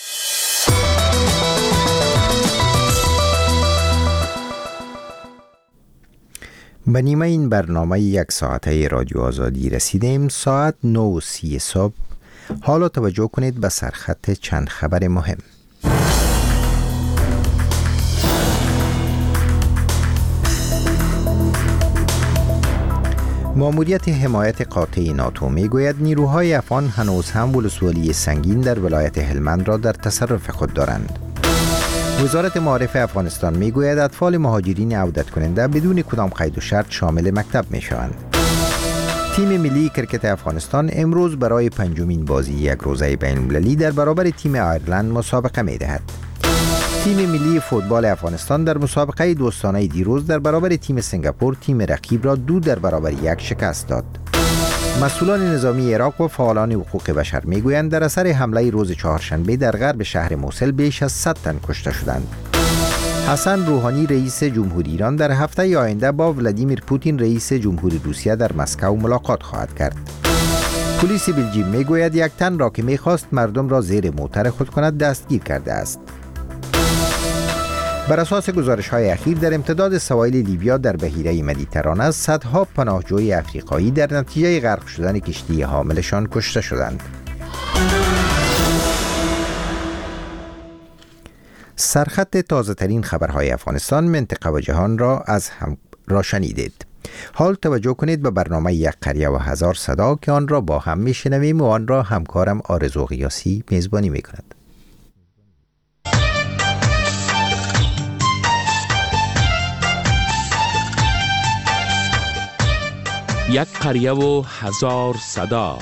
به نیمه این برنامه یک ساعته رادیو آزادی رسیدیم. ساعت نه و سی صبح. حالا توجه کنید به سرخط چند خبر مهم. ماموریت حمایت قاطع ناتو میگوید نیروهای افغان هنوز هم ولسوالی سنگین در ولایت هلمند را در تصرف خود دارند. وزارت معارف افغانستان میگوید اطفال مهاجرین عودت کننده بدون کدام قید و شرط شامل مکتب میشوند. تیم ملی کرکت افغانستان امروز برای پنجمین بازی یک روزه بین المللی در برابر تیم آیرلند مسابقه میدهد. تیم ملی فوتبال افغانستان در مسابقه دوستانه دیروز در برابر تیم سنگاپور تیم رقیب را دو در برابر یک شکست داد. مسئولان نظامی عراق و فعالان حقوق بشر میگویند در اثر حمله روز چهارشنبه در غرب شهر موصل بیش از صد تن کشته شدند. حسن روحانی رئیس جمهوری ایران در هفته آینده با ولادیمیر پوتین رئیس جمهوری روسیه در مسکو ملاقات خواهد کرد. پلیس بلژیم میگوید یک تن را که میخواست مردم را زیر موتر خود کند دستگیر کرده است. بر اساس گزارش‌های اخیر در امتداد سواحل لیبیا در بحیره مدیترانه صدها پناهجوی افریقایی در نتیجه غرق شدن کشتی حاملشان کشته شدند. سرخط تازه‌ترین خبرهای افغانستان، منطقه و جهان را از هم را شنیدید. حال توجه کنید به برنامه یک قریه و هزار صدا که آن را با هم میشنویم و آن را همکارم آرزو قیاسی میزبانی میکند. یک قریه و هزار صدا.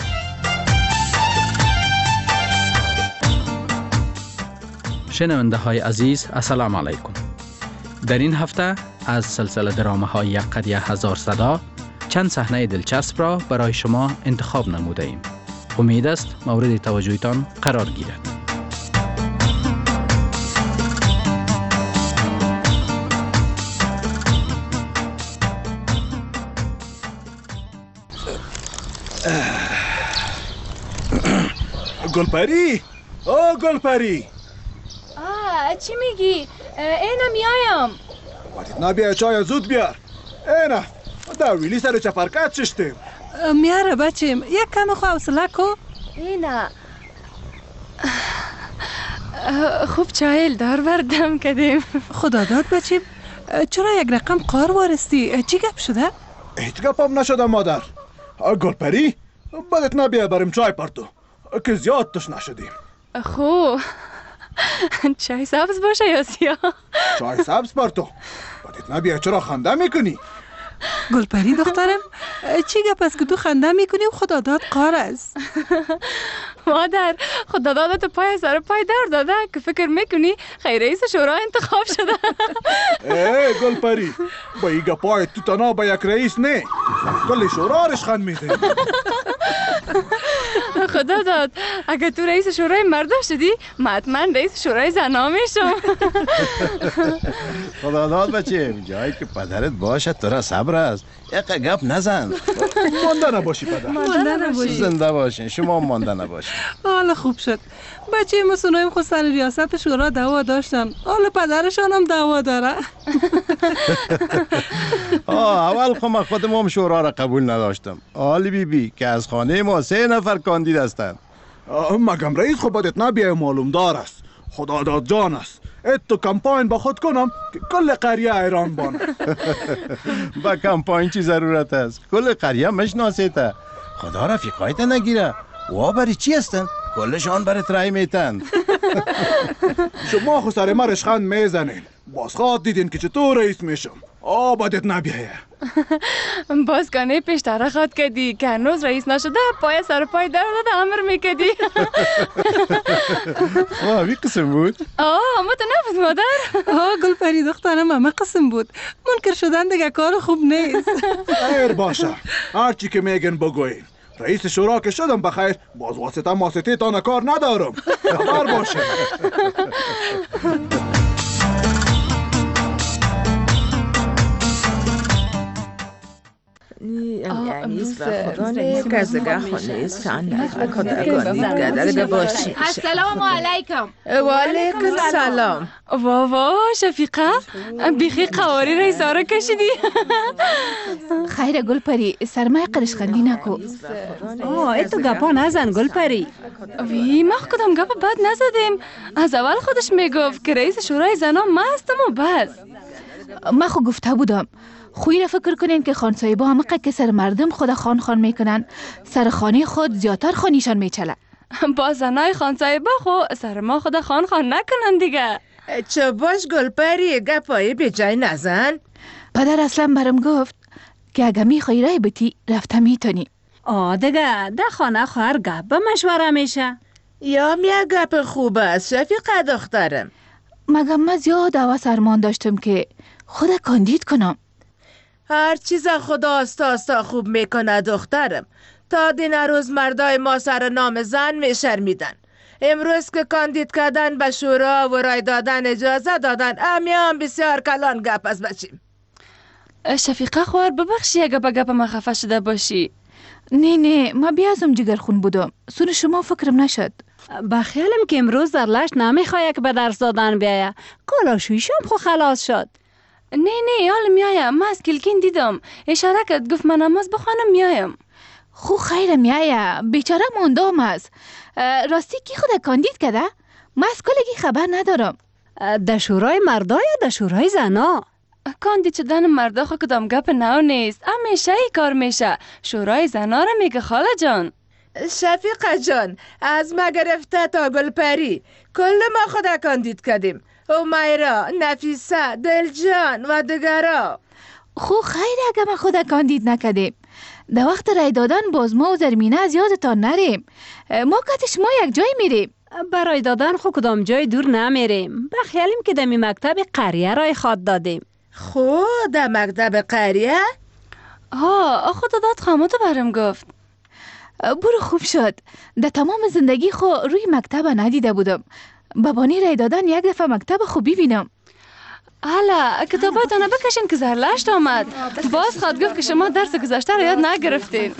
شنونده های عزیز السلام علیکم. در این هفته از سلسله درامه های یک قریه هزار صدا چند صحنه دلچسب را برای شما انتخاب نموده ایم. امید است مورد توجهتان قرار گیرد. گلپری، او گلپری. آه چی میگی؟ اینا میایم. وقتی نبیای چای زود بیار. اینا در ویلی سر چپرکت چشتیم. میاره بچیم، یک کم حوصله کو. اینا خوب چایل دار بردم کردیم. خدا داد بچیم. چرا یک رقم قار وارستی؟ چی گپ شده؟ هیچ گپم نشده مادر. گلپری بدت نبیای بریم چای پرتو که زیاد تشنه شدیم. خو چای سبز باشه یا سیاه؟ چای سبز پرتو. بدت نبیای چرا خنده میکنی؟ گلپری دخترم چی گپ است که تو خنده میکنی و خدا داد قار است؟ مادر خدا دادت پای سر پای در داده که فکر میکنی خیر رئیس شورا انتخاب شده. ای گلپری با ایگا پای تو تنها با یک رئیس نه کل شورا رشخند میده. خدا داد اگه تو رئیس شورای مردا شدی من حتما رئیس شورای زنا میشم. خدا داد بچه جایی که پدرت باشه تو را صبر است یک گپ نزن. مانده نباشی پدر. مانده نباشی. زنده باشین شما مانده نباشین. حالا خوب شد بچه مسونایم خود سر ریاست شورا دعوا داشتن حالا پدرشان هم دعوا داره. آه اول خب خودم هم شورا را قبول نداشتم. آلی بی بی که از خانه ما سه نفر کاندید هستند. مگم رئیس خب بدت نبیای معلوم دار است. خدا داد جان است. اتو کمپاین با خود کنم که کل قریه ایران بانه. با کمپاین چی ضرورت است؟ کل قریه مشناسیته. خدا رفیقایت نگیره. وا بری چی هستن؟ کلشان برات رای میتن. شما خو سر ما رشخند میزنین. باز خواد دیدین که چطور رئیس میشم. آبادت نبیه. باز کنه پیشتر خواد کردی که هنوز رئیس نشده پای سر پای در داده امر میکردی. آه بی قسم بود؟ آه اما تو نفت مادر. آه گلپری دخترم همه قسم بود. منکر شدن دیگه کار خوب نیست. خیر باشه، هرچی که میگن بگوین. رئیس شورا که شدم بخیر، باز واسطه ماسطه تانه کار ندارم. خبر باشه. السلام علیکم. و علیکم السلام. وا وا شفیقه بیخی قواری رئیس را کشیدی. خیر گلپری سرمای قرشخندی نکو. آه ای تو گپا نزن گلپری. وی ما کدام گپ بد نزدیم. از اول خودش میگفت که رئیس شورای زنان ما هستم و بس. ما خو گفته بودم خوی را فکر کنین که خانسایبا همقه که سر مردم خود خان خان میکنن سر خانه خود زیادتر خانیشان میچله. با زنای خانسایبا خو سر ما خود خان خان نکنن دیگه. چه باش گلپری گپایی به جای نزن. پدر اصلا برم گفت که اگه میخوای رای بتی رفته میتونی. آه دیگه ده خانه خواهر گپ به مشوره میشه. یا میه گپ خوب است شفیقه دخترم. مگه من زیاد هوس ارمان داشتم که خود کاندید کنم. هر چیز خدا آستا آستا خوب میکنه دخترم. تا دین روز مردای ما سر نام زن میشرمیدن. امروز که کاندید کردن به شورا و رای دادن اجازه دادن امیان بسیار کلان گپ از بچیم. شفیقه خوار ببخشی اگه با گپ ما خفه شده باشی. نه نه ما بیازم جگرخون بودم. سون شما فکرم نشد. بخیالم که امروز در لشت نمیخواه که به درس دادن بیایه. کلاشویشم خو خلاص شد. نه نه حال میایم. ما از کلکین دیدم اشاره کرد گفت من نماز بخوانم میایم. خو خیر میایه بیچاره موندام است. راستی کی خود کاندید کرده؟ ما از کلگی خبر ندارم. در شورای مردا یا در شورای زنا؟ کاندید شدن مردا خو کدام گپ نو نیست. همیشه ای کار میشه. شورای زنا را میگه خاله جان. شفیقه جان از ما گرفته تا گلپری کل ما خود کاندید کردیم. امیرا، نفیسه، دلجان و دگرا. خو خیر اگه ما خود کاندید نکردیم. در وقت رای دادن باز ما و زرمینه از یادتان نریم. ما کتش ما یک جای میریم. برای دادن خو کدام جای دور نمیریم. بخیالیم که دمی مکتب قریه رای خواد دادیم. خو در مکتب قریه؟ ها خود داد خاموتو برم گفت. برو خوب شد. در تمام زندگی خو روی مکتب ندیده بودم. بابانی رای دادن یک دفعه مکتب خوبی بینم. حالا کتاباتونو بکشین که زرلشت آمد. باز خواد گفت که شما درس گذشته رو یاد نگرفتین.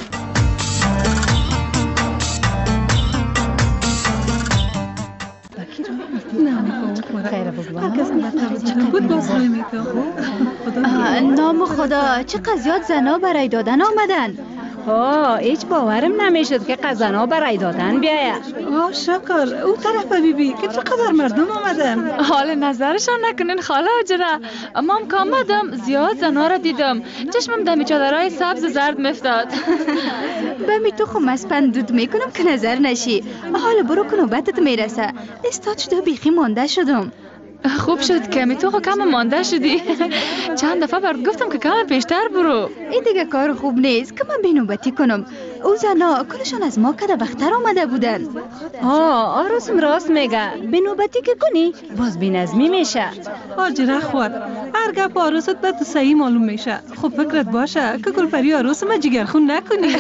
نام خدا چه قضیات زنا برای دادن آمدن. آه هیچ باورم نمیشد که قزنا برای دادن بیایه. آه شکر او طرف بیبی که چقدر مردم آمدن. حال نظرشان نکنین خاله اجره. امام که آمدم زیاد زنا را دیدم. چشمم دمی چادرهای سبز زرد مفتاد. بمی تو خو مسپند دود میکنم که نظر نشی. حالا برو که نوبتت میرسه. استاد شده بیخی مانده شدم. خوب شد که می تو خو کم مانده شدی. چند دفعه برد گفتم که کم پیشتر برو. این دیگه کار خوب نیست که من بینوبتی کنم. او زنا کلشان از ما کده بختر آمده بودن. آه آرسم راست میگه. بینوبتی که کنی باز بینظمی میشه. آجره خوار هر گپ آرست به تو صحیح معلوم میشه. خب فکرت باشه که گلپری آرس ما جگرخون نکنی.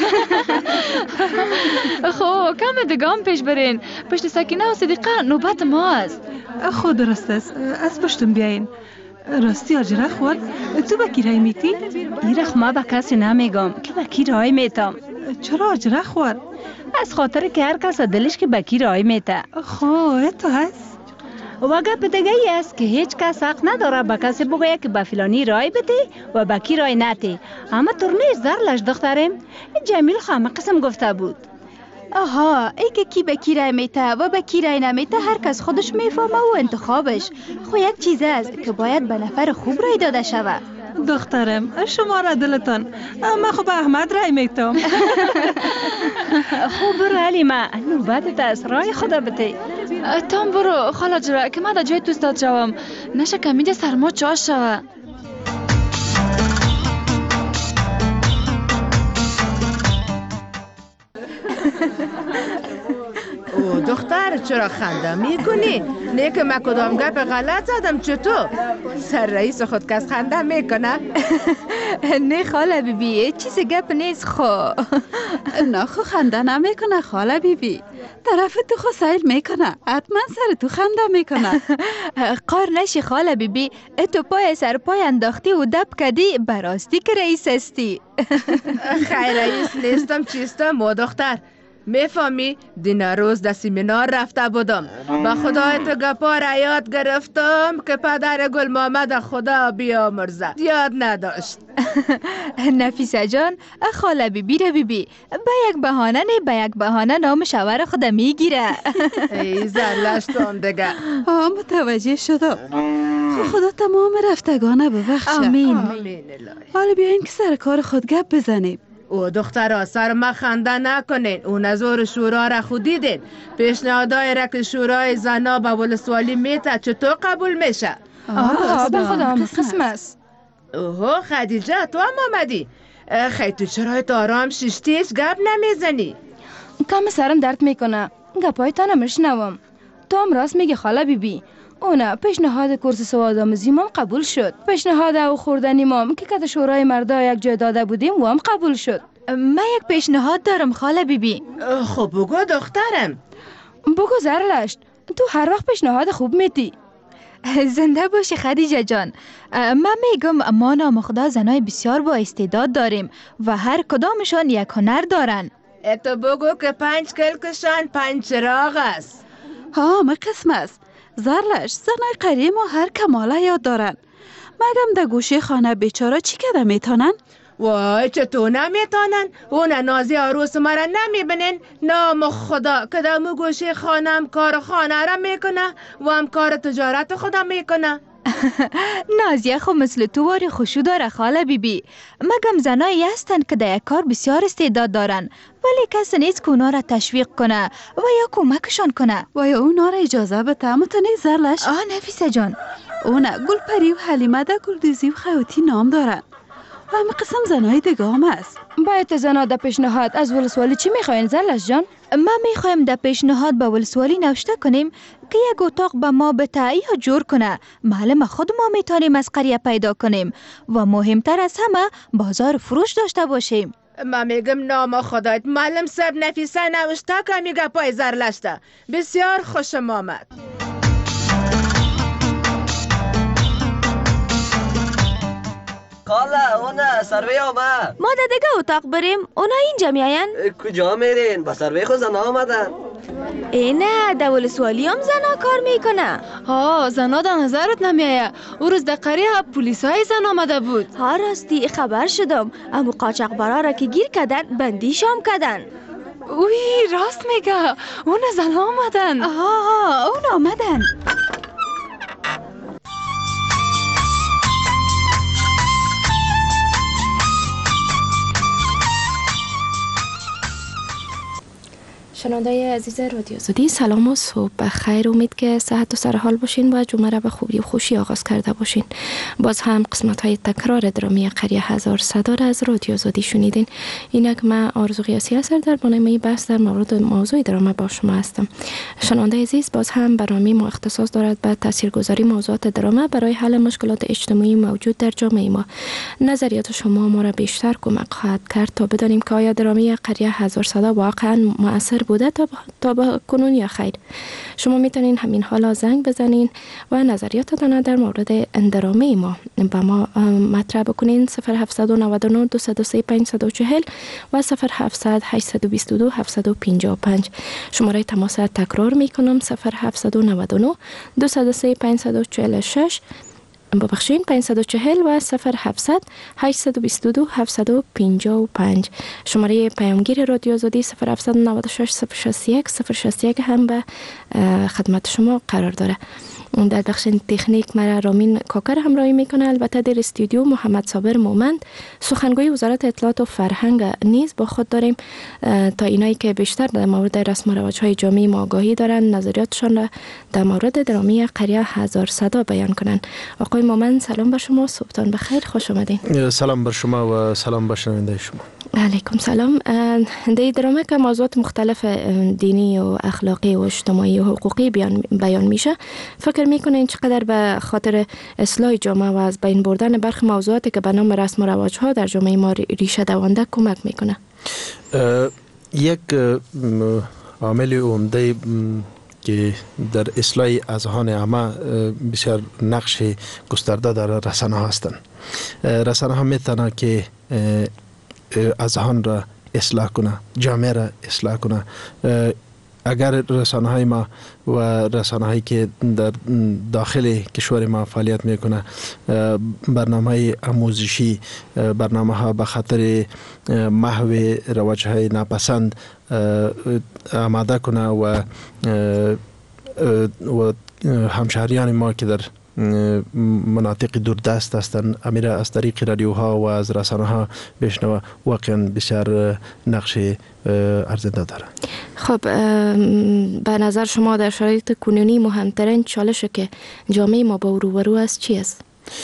خب کم دگام پیش برین. پشت سکینه و صدیقه نوبت ما است. خود درست است. از پشتم بیاین. راستی آجره خوار تو با کی رای میتی؟ ایرخ ما با کسی نمیگم که با کی رای میتم. چرا آجره خوار؟ از خاطر که هر کس دلش که با کی رای میته. خب تو هست. و گپ دیگه ای است که هیچ کس حق نداره با کسی بگه که با فلانی رای بده و با کی رای نته. اما ترنیش زرلش دخترم جمیل خام قسم گفته بود. آها ای که کی به کی رای میته و به کی رای نمیته هر کس خودش میفهمه و انتخابش. خو یک چیز است که باید به نفر خوب رای داده شود. دخترم شما را دلتان. من خب احمد رای میتم. خوب برو حلیمه نوبت از رای خدا بده. تام برو خاله جرا که من دا جای توست داد جوام. نشه کمیده سرما چاش شوه. او دختر چرا خنده میکنی؟ نه که من کدام گپ غلط زدم چطور؟ سر رئیس خود کس خنده میکنه؟ نه خاله بیبی چیز گپ نیست خو. نه خو خنده نمیکنه خاله بیبی. طرف تو خو سیل میکنه، حتما سر تو خنده میکنه. قار نشی خاله بیبی، تو پای سر پای انداختی و دب کدی براستی که رئیس استی. خیر رئیس نیستم چیستم و دختر. میفهمی دین روز در سیمینار رفته بودم، با خدای تو گپا را یاد گرفتم که پدر گل محمد خدا بیامرزه یاد نداشت. نفیسه جان خاله بیبی را بیبی به یک بهانه نه به یک بهانه نام شوهر خود میگیره. ای زرلشتم دیگه. آه متوجه شدم. خدا تمام رفتگانه ببخشه. آمین. حالا بیاین که سر کار خود گپ بزنیم. او دخترها سر ما خنده نکنین. او نظر شورا را خود دیدین. پیشنهادای را که شورای زنا به ولسوالی میته چطور قبول میشه؟ آه به خدا قسم است. اوه خدیجه تو هم آمدی. خیلی تو چرا آرام ششتی هیچ گپ نمیزنی؟ کم سرم درد میکنه. گپای تا نمیشنوم. تو هم راست میگه خاله بیبی. اونه پیشنهاد کورس سواد آموزی مام قبول شد. پیشنهاد او خوردنی مام که کت شورای مردا یک جای داده بودیم و هم قبول شد. من یک پیشنهاد دارم خاله بیبی. خب بگو دخترم. بگو زرلشت، تو هر وقت پیشنهاد خوب میدی. زنده باشی خدیجه جان. من میگم ما نام خدا زنای بسیار با استعداد داریم و هر کدامشان یک هنر دارن. تو بگو که پنج کلکشان پنج چراغ است. ها ما قسم است. زرلش زنای قریه ما هر کماله یاد دارن. مگم در گوشه خانه بیچاره چی کده میتونن؟ وای چطور نمیتونن؟ اون نازی عروس ما را نمیبینن؟ نام خدا که در مو گوشه خانه هم کار خانه را میکنه و هم کار تجارت خدا میکنه. نازیه خو مثل تو واری خوشو داره خاله بیبی. مگم زنایی هستن که در یک کار بسیار استعداد دارن ولی کسی نیست که اونا را تشویق کنه و یا کمکشان کنه و یا اونا را اجازه بده. متنی زرلش آه نفیسه جان اونا گلپری و حلیمه ده گلدوزی و خیاطی نام دارن و همه قسم زنای دیگه هم است. باید زنا در پیشنهاد از ولسوالی چی میخواین زرلش جان؟ ما میخوایم در پیشنهاد به ولسوالی نوشته کنیم که یک اتاق به ما به تعیی جور کنه. معلم خود ما میتونیم از قریه پیدا کنیم و مهمتر از همه بازار فروش داشته باشیم. ما میگم نام خدایت معلم صاحب نفیسه نوشته که میگه پای زرلشته. بسیار خوشم آمد. خاله اونا سروی آمد. ما در دیگه اتاق بریم. اونا اینجا میاین؟ کجا میرین؟ با سروی خود زنا آمدن. اینه در ولسوالی هم زنا کار میکنه. ها زنا در نظرت نمیایه. او روز در قریه پولیس های زن آمده بود. ها راستی خبر شدم. امو قاچاق برا را که گیر کردن بندیش هم کردن. اوی راست میگه. اون زن آمدن. ها ها اون آمدن. شنوندای عزیز رادیو آزادی سلام و صبح بخیر. امید که صحت و سرحال باشین و جمعه را به خوبی و خوشی آغاز کرده باشین. باز هم قسمت های تکرار درامی قریه هزار صدا را از رادیو آزادی شنیدین. اینک من آرزو قیاسی هستم در برنامه بحث در مورد موضوع درامه با شما هستم. شنونده عزیز باز هم برنامه ما اختصاص دارد به تاثیرگذاری موضوعات درامه برای حل مشکلات اجتماعی موجود در جامعه ما. نظریات شما ما را بیشتر کمک خواهد کرد تا بدانیم که آیا درامی قریه هزار صدا واقعا مؤثر بوده تا تا به کنون یا خیر. شما میتونین همین حالا زنگ بزنین و نظریاتتان در مورد درامه ما با ما مطرح بکنین. صفر هفت نه نه دو صفر سه پنج صفر چهار و صفر هفت هشت دو دو هفت پنج پنج. شماره تماس تکرار میکنم صفر هفت نه نه دو صفر سه پنج چهار شش ببخشین پنج چهار صفر و صفر هفت هشت دو دو هفت پنج پنج. شماره پیامگیر رادیو آزادی صفر هفت نه شش صفر شصت و یک صفر شصت و یک هم به خدمت شما قرار داره. در بخش تکنیک مرا رامین کاکر همراهی میکنه. البته در استودیو محمد صابر مومند سخنگوی وزارت اطلاعات و فرهنگ نیز با خود داریم تا اینایی که بیشتر در مورد رسم و رواج های جامعه ما آگاهی دارن نظریاتشان را در مورد درامی قریه هزار صدا بیان کنن. آقای آقای مومن سلام بر شما، صبحتان بخیر، خوش آمدین. سلام بر شما و سلام بر شنونده شما. علیکم سلام. در درامه که موضوعات مختلف دینی و اخلاقی و اجتماعی و حقوقی بیان بیان میشه، فکر میکنین چقدر به خاطر اصلاح جامعه و از بین بردن برخی موضوعاتی که به نام رسم و رواج ها در جامعه ما ریشه دوانده کمک میکنه؟ یک عامل عمده که در اصلاح اذهان عامه بسیار نقش گسترده در رسانه ها هستند. رسانه ها میتونه که اذهان را اصلاح کنه، جامعه را اصلاح کنه. اگر رسانه های ما و رسانه هایی که در داخل کشور ما فعالیت میکنه برنامه آموزشی، برنامه ها به خاطر محو رواج های ناپسند آماده کنه و و همشهریان ما که در مناطق دوردست هستند امیر از طریق رادیوها و از رسانه ها بشنوه، واقعا بسیار نقش ارزنده داره. خب به نظر شما در شرایط کنونی مهمترین چالش که جامعه ما با روبرو است چی است؟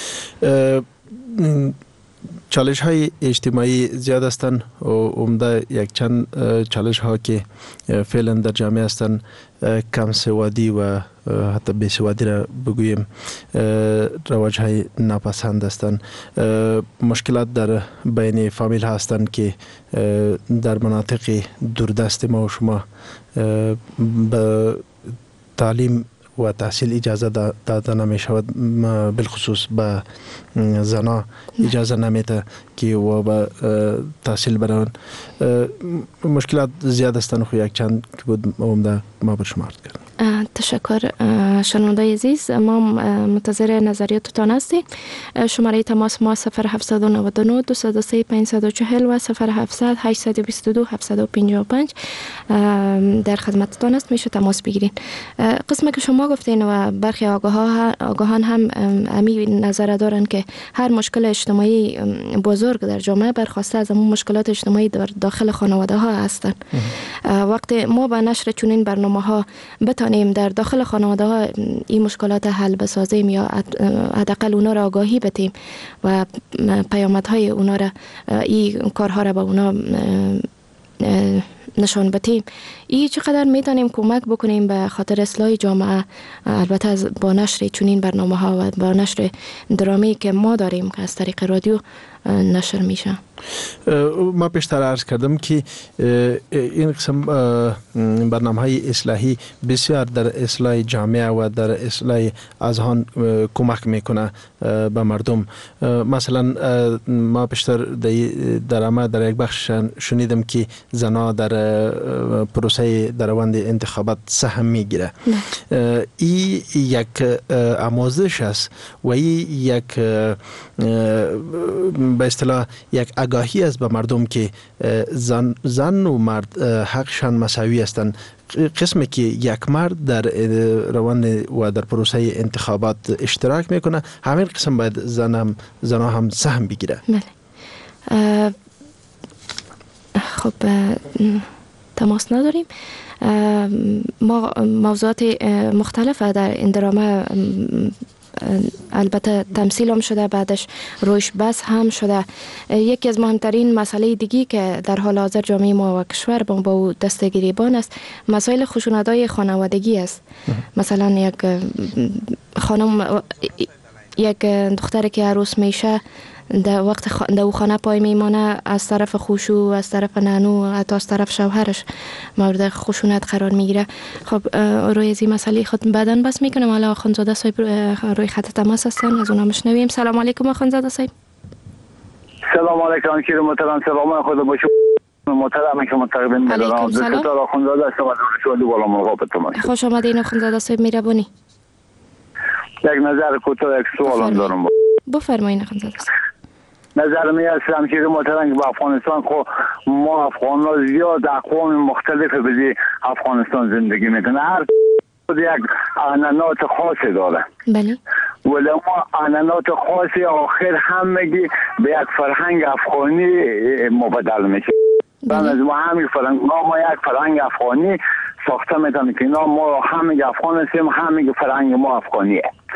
چالش های اجتماعی زیاد هستند و عمده یک چند چالش ها که فعلا در جامعه هستند کم سوادی و حتی بی سوادی را بگوییم رواج های ناپسند هستند. مشکلات در بین فامیل هستند که در مناطق دوردست ما و شما به تعلیم و تحصیل اجازه داده نمی شود، بالخصوص به زنا اجازه نمیده که و به تحصیل برون. مشکلات زیاد هستند خو یک چند که بود عمده ما بر شما عرض کردم. تشکر. شنونده عزیز، ما منتظر نظریاتتان هستیم. شماره تماس ما صفر هفت نه نه دو صفر سه پنج چهار صفر و صفر هفت هشت دو دو هفت پنج پنج در خدمتتان است، میشه تماس بگیرین. قسمی که شما گفتین و برخی آگاهان هم امی نظر دارن که هر مشکل اجتماعی بزرگ در جامعه برخواسته از همون مشکلات اجتماعی در داخل خانواده ها هستند. وقتی ما با نشر چنین برنامه ها بتانیم در داخل خانواده ها این مشکلات حل بسازیم یا حداقل اونا را آگاهی بدیم و پیامدهای اونا را، این کارها را به اونا نشان بدیم، این چقدر میتونیم کمک بکنیم به خاطر اصلاح جامعه. البته از با نشر چنین برنامه ها و با نشر درامی که ما داریم که از طریق رادیو نشر میشه. ما پیشتر عرض کردم که این قسم برنامه های اصلاحی بسیار در اصلاح جامعه و در اصلاح اذهان کمک میکنه به مردم. مثلا ما پیشتر در اما در یک بخش شنیدم که زنا در پروسه در روند انتخابات سهم میگیره. این یک آموزش است و این یک به اصطلاح یک آگاهی است به مردم که زن, زن و مرد حقشان مساوی هستند. قسمی که یک مرد در روند و در پروسه انتخابات اشتراک میکنه، همین قسم باید زن هم زنها هم سهم بگیره. بله. خب تماس نداریم. ما موضوعات مختلف در این درامه البته تمثیل هم شده، بعدش روش بس هم شده. یکی از مهمترین مسئله دیگی که در حال حاضر جامعه ما و کشور با با دست گریبان است، مسائل خشونت‌های خانوادگی است. مثلا یک خانم، یک دختری که عروس میشه در وقت خ... در خانه پای میمانه، از طرف خوشو، از طرف نانو، حتی از طرف شوهرش مورد خشونت قرار میگیره. خب روی از این مسئله خود بعداً بس میکنم. حالا آخوندزاده صاحب روی خط تماس هستن، از اونا مشنویم. سلام علیکم آخوندزاده صاحب. سلام علیکم کیر محترم، سلام خود با شما محترم که متقبل می‌دارم. دکتر آخوندزاده هستم از شهر بالا مرغاب تماس. خوش آمدین آخوندزاده صاحب، مهربانی. یک نظر کوتاه، یک سوال دارم. بفرمایید آخوندزاده صاحب. نظر می هستم که محترم که با افغانستان خو ما افغان ها زیاد اقوام مختلف به افغانستان زندگی میکنه، هر یک عنعنات خاصی داره. بله. ولی ما عنعنات خاصی آخر هم میگی به یک فرهنگ افغانی مبدل میشه. بله. از ما همین فرهنگ ما یک فرهنگ افغانی ساخته میتونیم که ما هم میگه افغان هستیم، هم میگه فرهنگ ما افغانیه.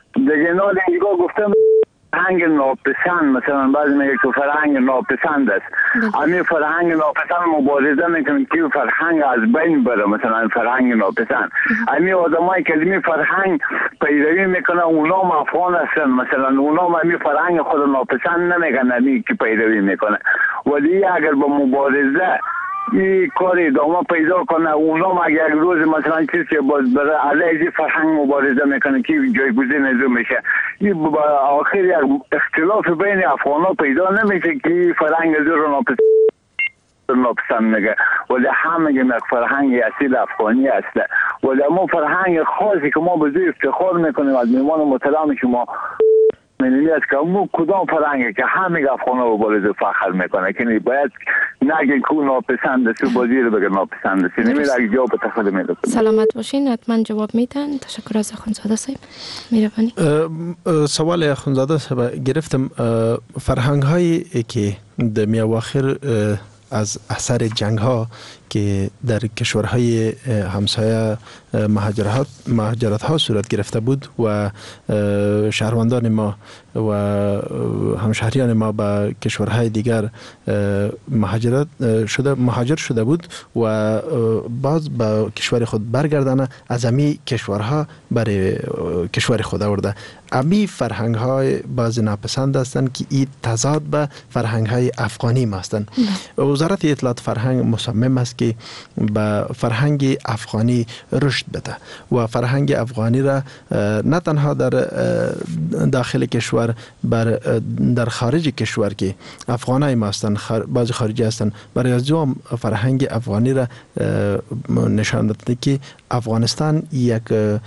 دیگه نه دیگه گفتم فرهنگ ناپسند، مثلا بعضی میگه که فرهنگ ناپسند است. همین فرهنگ ناپسند مبارزه میکنن که فرهنگ از بین بره، مثلا فرهنگ ناپسند. همین آدمایی که این فرهنگ پیروی میکنن اونا هم افغان هستن، مثلا اونا هم همین فرهنگ خود ناپسند نمیکنن همین که پیروی میکنن. ولی اگر با مبارزه این کار ادامه پیدا کنه، اونا هم اگر روز مثلا چیزی باز بره علیه فرهنگ مبارزه میکنه که جایگزین از اون میشه، این با آخر یک اختلاف بین افغان ها پیدا نمیشه که فرهنگ از رو ناپسند ناپسند میگه، ولی همه یک فرهنگ اصیل افغانی است. ولی ما فرهنگ خاصی که ما به زیر افتخار میکنیم از میهمان محترم شما منی است که مو کدام فرهنگی که همه افغان ها مبارزه فخر میکنه که باید نگه که ناپسند است بازی رو بگه ناپسند است، نمیره اگه جواب تخیل میده. سلامت باشین، حتما جواب میدن. تشکر از اخوندزاده صاحب. میربانی سوال اخوندزاده صاحب گرفتم، فرهنگ هایی که در میاواخر از اثر جنگ ها که در کشورهای همسایه مهاجرت مهاجرت ها صورت گرفته بود و شهروندان ما و همشهریان ما به کشورهای دیگر مهاجرت شده مهاجر شده بود و باز به کشور خود برگردانه، از امی کشورها برای کشور خود آورده. امی فرهنگ های باز ناپسند هستند که این تضاد به فرهنگ های افغانی ما هستند. وزارت اطلاعات فرهنگ مصمم است که به فرهنگ افغانی رشد بده و فرهنگ افغانی را نه تنها در داخل کشور بر در خارج کشور که افغانای ما هستند، بعضی خارجی هستند، برای از هم فرهنگ افغانی را نشان داده که افغانستان یک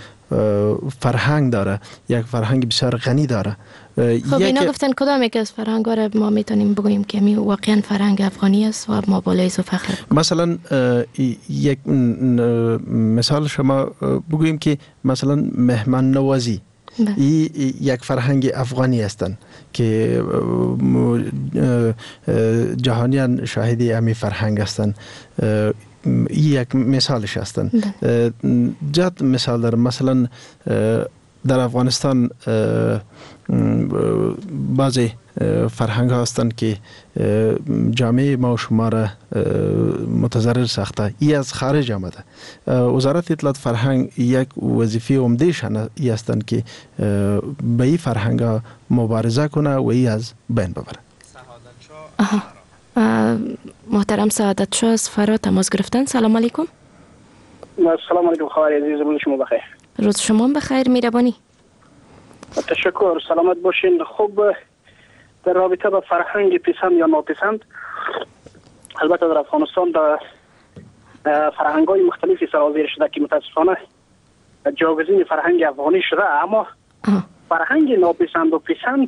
فرهنگ داره، یک فرهنگ بسیار غنی داره. خب اینا گفتن کدام یک از فرهنگ ها ما میتونیم بگوییم که می واقعا فرهنگ افغانی است و ما بالای و فخر؟ مثلا یک مثال شما بگوییم که مثلا مهمان نوازی ای یک فرهنگ افغانی هستند که جهانیان شاهدی امی فرهنگ هستند. یک مثالش هستند. جد مثال در مثلا در افغانستان بعضی فرهنگ ها هستند که جامعه ما و شما را متضرر ساخته، ای از خارج آمده. وزارت اطلاعات فرهنگ یک وظیفه عمده‌شان ای هستند که به این فرهنگ ها مبارزه کنه و ای از بین ببره. آها. محترم سعادت شاه از فرا تماس گرفتن. سلام علیکم. سلام علیکم خواهر عزیز، روز شما بخیر. روز شما بخیر. میربانی. تشکر، سلامت باشین. خوب، در رابطه با فرهنگ پسند یا ناپسند، البته در افغانستان در فرهنگ های مختلفی سرازیر شده که متاسفانه جاگزین فرهنگ افغانی شده، اما آه. فرهنگ ناپسند و پسند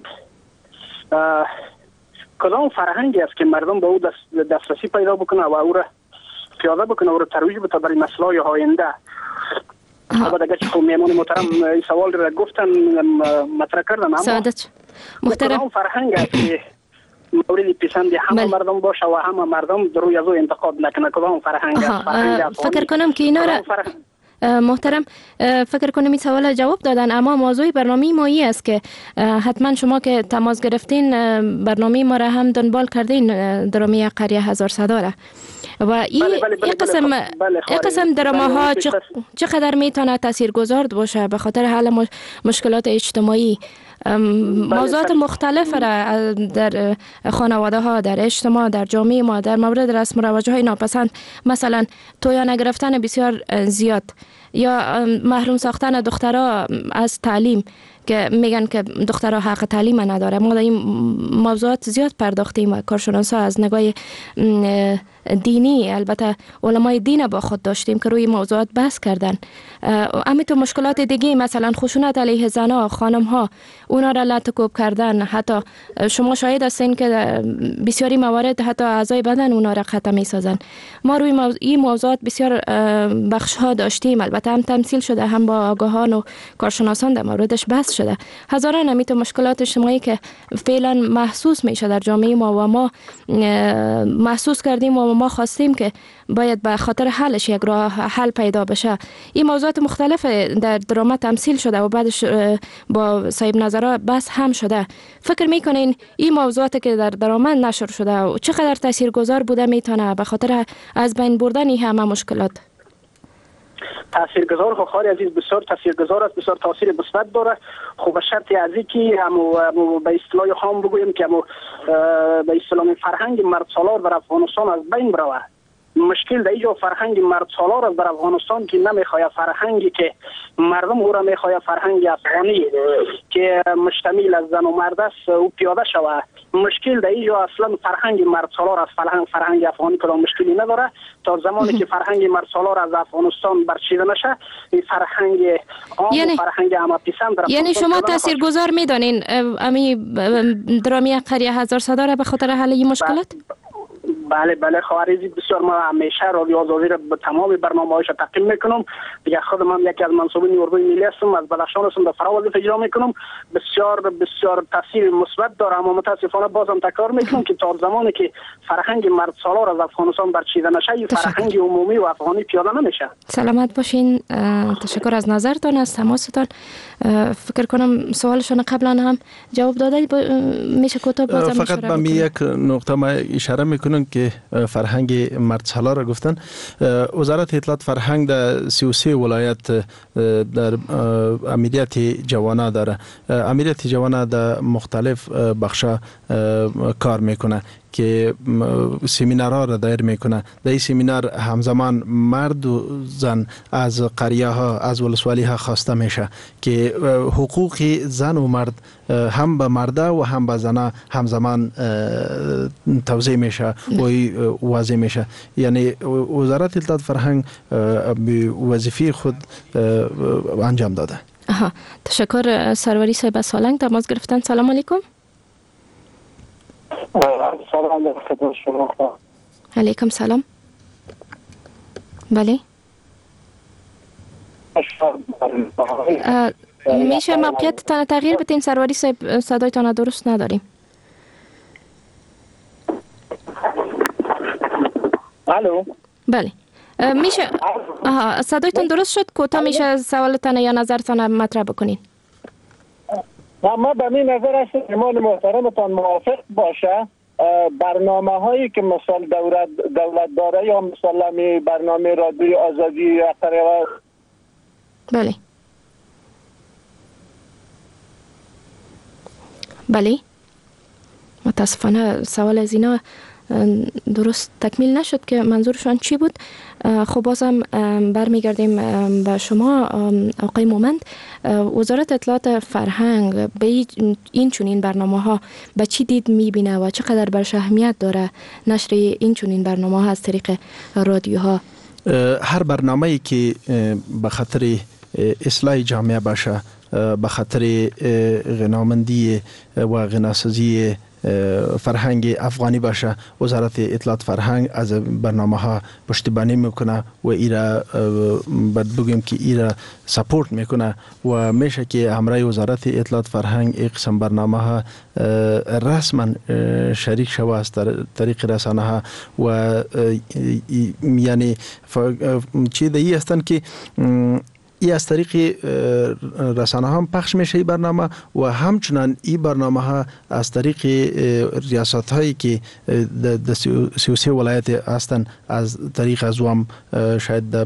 کدام فرهنگی است که مردم به او دست دسترسی پیدا بکنه و او را پیاده بکنه و او را ترویج بده برای مسائل آینده. البته اگر که میمون محترم این سوال را گفتن مطرح کردن، اما سعادت محترم کدام فرهنگ است که مورد پسند همه مردم باشه و همه مردم در روی از او انتقاد نکنه؟ کدام فرهنگ است؟ فرهنگ فکر کنم که اینا را محترم فکر کنم این سوال جواب دادن، اما موضوع برنامه ما ای است که حتما شما که تماس گرفتین برنامه ما را هم دنبال کردین، درامی قریه هزار صدا را، و این قسم این قسم دراماها چقدر میتونه تاثیرگذار باشه به خاطر حل مشکلات اجتماعی. موضوعات مختلف را در خانواده ها، در اجتماع، در جامعه ما در مورد رسم و رواج های ناپسند، مثلا تویانه گرفتن بسیار زیاد یا محروم ساختن دخترها از تعلیم که میگن که دخترها حق تعلیم نداره. ما در این موضوعات زیاد پرداختیم و کارشناسا از نگاه دینی، البته علمای دین با خود داشتیم که روی موضوعات بحث کردن. همینطور مشکلات دیگه، مثلا خشونت علیه زنها، خانم ها، اونا را لطکوب کردن. حتی شما شاهد هستین که بسیاری موارد حتی اعضای بدن اونا را قطع می سازن. ما روی موضوع این موضوعات بسیار بخش ها داشتیم، البته هم تمثیل شده، هم با آگاهان و کارشناسان در موردش بحث شده. هزاران همینطور مشکلات اجتماعی که فعلا محسوس میشه در جامعه ما و ما محسوس کردیم و و ما خواستیم که باید به خاطر حلش یک راه حل پیدا بشه. این موضوعات مختلف در درامه تمثیل شده و بعدش با صاحب نظرها بس هم شده. فکر میکنین این موضوعاتی که در درامه نشر شده و چقدر تاثیرگذار بوده میتونه به خاطر از بین بردن این همه مشکلات؟ تاثیرگذار خو خواهر عزیز بسیار تاثیرگذار است، بسیار تاثیر مثبت داره. خب شرطی از اینکه همو به اصطلاح خام بگویم که همو به اصطلاح فرهنگ مرد سالار در افغانستان از بین بروه. مشکل در اینجا فرهنگ مرد سالار است در افغانستان که نمیخواد فرهنگی که مردم او را میخواد فرهنگ افغانی که مشتمل از زن و مرد است او پیاده شود. مشکل در اینجا اصلا فرهنگ مرد سالار از فرهنگ فرهنگ افغانی کدام مشکلی نداره. تا زمانی که فرهنگ مرد سالار از افغانستان برچیده نشه این فرهنگ عام یعنی فرهنگ عامه پسند در یعنی شما تاثیرگذار میدانین امی درامی قریه هزار صدا را به خاطر حل این مشکلات؟ بله بله خواهرزی بسیار ما همیشه رادیو آزادی را به تمام برنامه‌هایش تقدیم میکنم. دیگه خودم هم یکی از منصوبین اردوی ملی هستم، از بدخشان هستم، در فرا وظیفه اجرا میکنم. بسیار بسیار تاثیر مثبت داره، اما متاسفانه بازم تکرار میکنم که تا زمانی که فرهنگ مرد سالار از افغانستان برچیده نشه این فرهنگ عمومی و افغانی پیاده نمیشه. سلامت باشین. تشکر از نظرتان، از تماستان. فکر کنم سوالشون قبلا هم جواب داده میشه کوتاه بازم فقط به می یک نقطه ما اشاره میکنم که فرهنگ مرد سالار را گفتن. وزارت اطلاعات فرهنگ در سی و سه ولایت در امنیت جوانان داره. امنیت جوانان در مختلف بخشا کار میکنه که سمینارها را دایر میکنه. در این سمینار همزمان مرد و زن از قریه ها از ولسوالی ها خواسته میشه که حقوق زن و مرد هم به مرده و هم به زنه همزمان توزیع میشه و واضح میشه. یعنی وزارت اطلاعات فرهنگ به وظیفه خود انجام داده. آها، تشکر. سروری صاحب از سالنگ تماس گرفتن. سلام علیکم. سلام خدمت شما. علیکم سلام. بله. میشه موقعیت تان تغییر بدین سروری صاحب؟ صدایتان درست نداریم. الو. بله. میشه آها صدایتان درست شد؟ کوتاه میشه سوالتان یا نظرتان مطرح بکنین. ما به می نظر است ایمان محترمتان موافق باشه برنامه هایی که مثال دولت دولت داره یا مثلا برنامه رادیوی آزادی یا قرار. بله بله متاسفانه سوال از اینا درست تکمیل نشد که منظورشان چی بود. خب بازم برمیگردیم به شما آقای مومند. وزارت اطلاعات فرهنگ به این چنین برنامه ها به چی دید میبینه و چقدر برش اهمیت داره نشر این چنین برنامه ها از طریق رادیوها؟ هر برنامه‌ای که به خاطر اصلاح جامعه باشه، به خاطر غنامندی و غناسازی فرهنگ افغانی باشه، وزارت اطلاعات فرهنگ از برنامه ها پشتیبانی میکنه و ایرا باید بگیم که ایرا سپورت میکنه و میشه که همراه وزارت اطلاعات فرهنگ یک قسم برنامه ها رسما شریک شوه از طریق رسانه ها و یعنی چی دیگه هستن که ای از طریق رسانه هم پخش میشه این برنامه و همچنان این برنامه ها از طریق ریاست هایی که در سی و سه ولایت هستن از طریق از هم شاید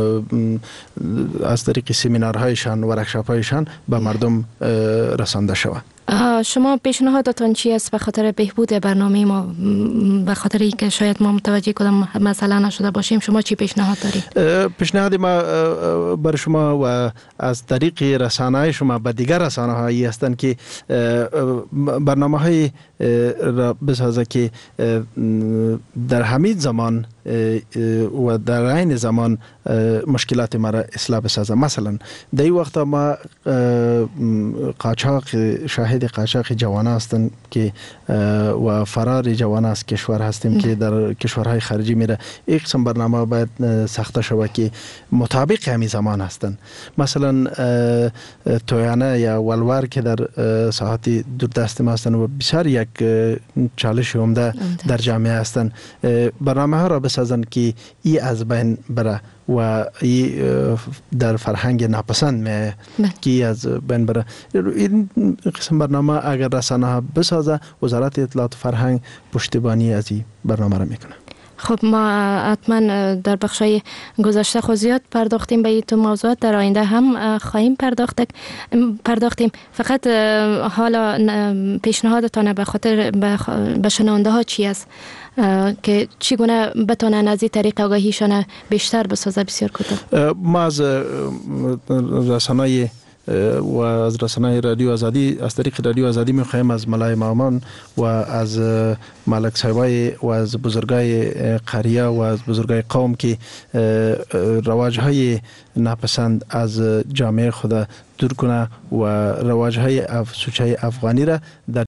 از طریق سمینارهایشان و ورکشاپ هایشان به مردم رسانده شود. شما پیشنهادتان چی است به خاطر بهبود برنامه ما، به خاطر اینکه شاید ما متوجه کدام مسئله نشده باشیم؟ شما چی پیشنهاد دارید؟ پیشنهاد ما بر شما و از طریق رسانه‌های شما به دیگر رسانه‌هایی هستند که برنامه‌های را بسازه که در همین زمان و در عین زمان مشکلات ما را اصلاح بسازه. مثلا در این وقت ما قاچاق شاهد قاچاق قاچاق جوان هستند که و فرار جوان از کشور هستیم که در کشورهای خارجی میره. یک قسم برنامه باید ساخته شود که مطابق همین زمان هستند. مثلا تویانه یا ولور که در ساحات دوردست ما هستند و بسیار یک چالش عمده در جامعه هستند. برنامه ها را بسازند که ای از بین بره و ای در فرهنگ ناپسند می که از بین بره. این قسم برنامه اگر رسانه ها بسازه، وزارت اطلاعات فرهنگ پشتیبانی از این برنامه را میکنه. خب ما حتما در بخشای گذشته خود زیاد پرداختیم به این تو موضوعات، در آینده هم خواهیم پرداخت پرداختیم. فقط حالا پیشنهادتان به خاطر به شنونده ها چی است که چگونه بتونن از این طریق آگاهیشان بیشتر بسازه؟ بسیار کوتاه. ما از رسانه‌های و از رسانه رادیو آزادی، از طریق رادیو آزادی میخواهیم از ملای مامان و از ملک صاحبای و از بزرگای قریه و از بزرگای قوم که رواجهای ناپسند از جامعه خود دور کنه و رواجهای سوچه افغانی را در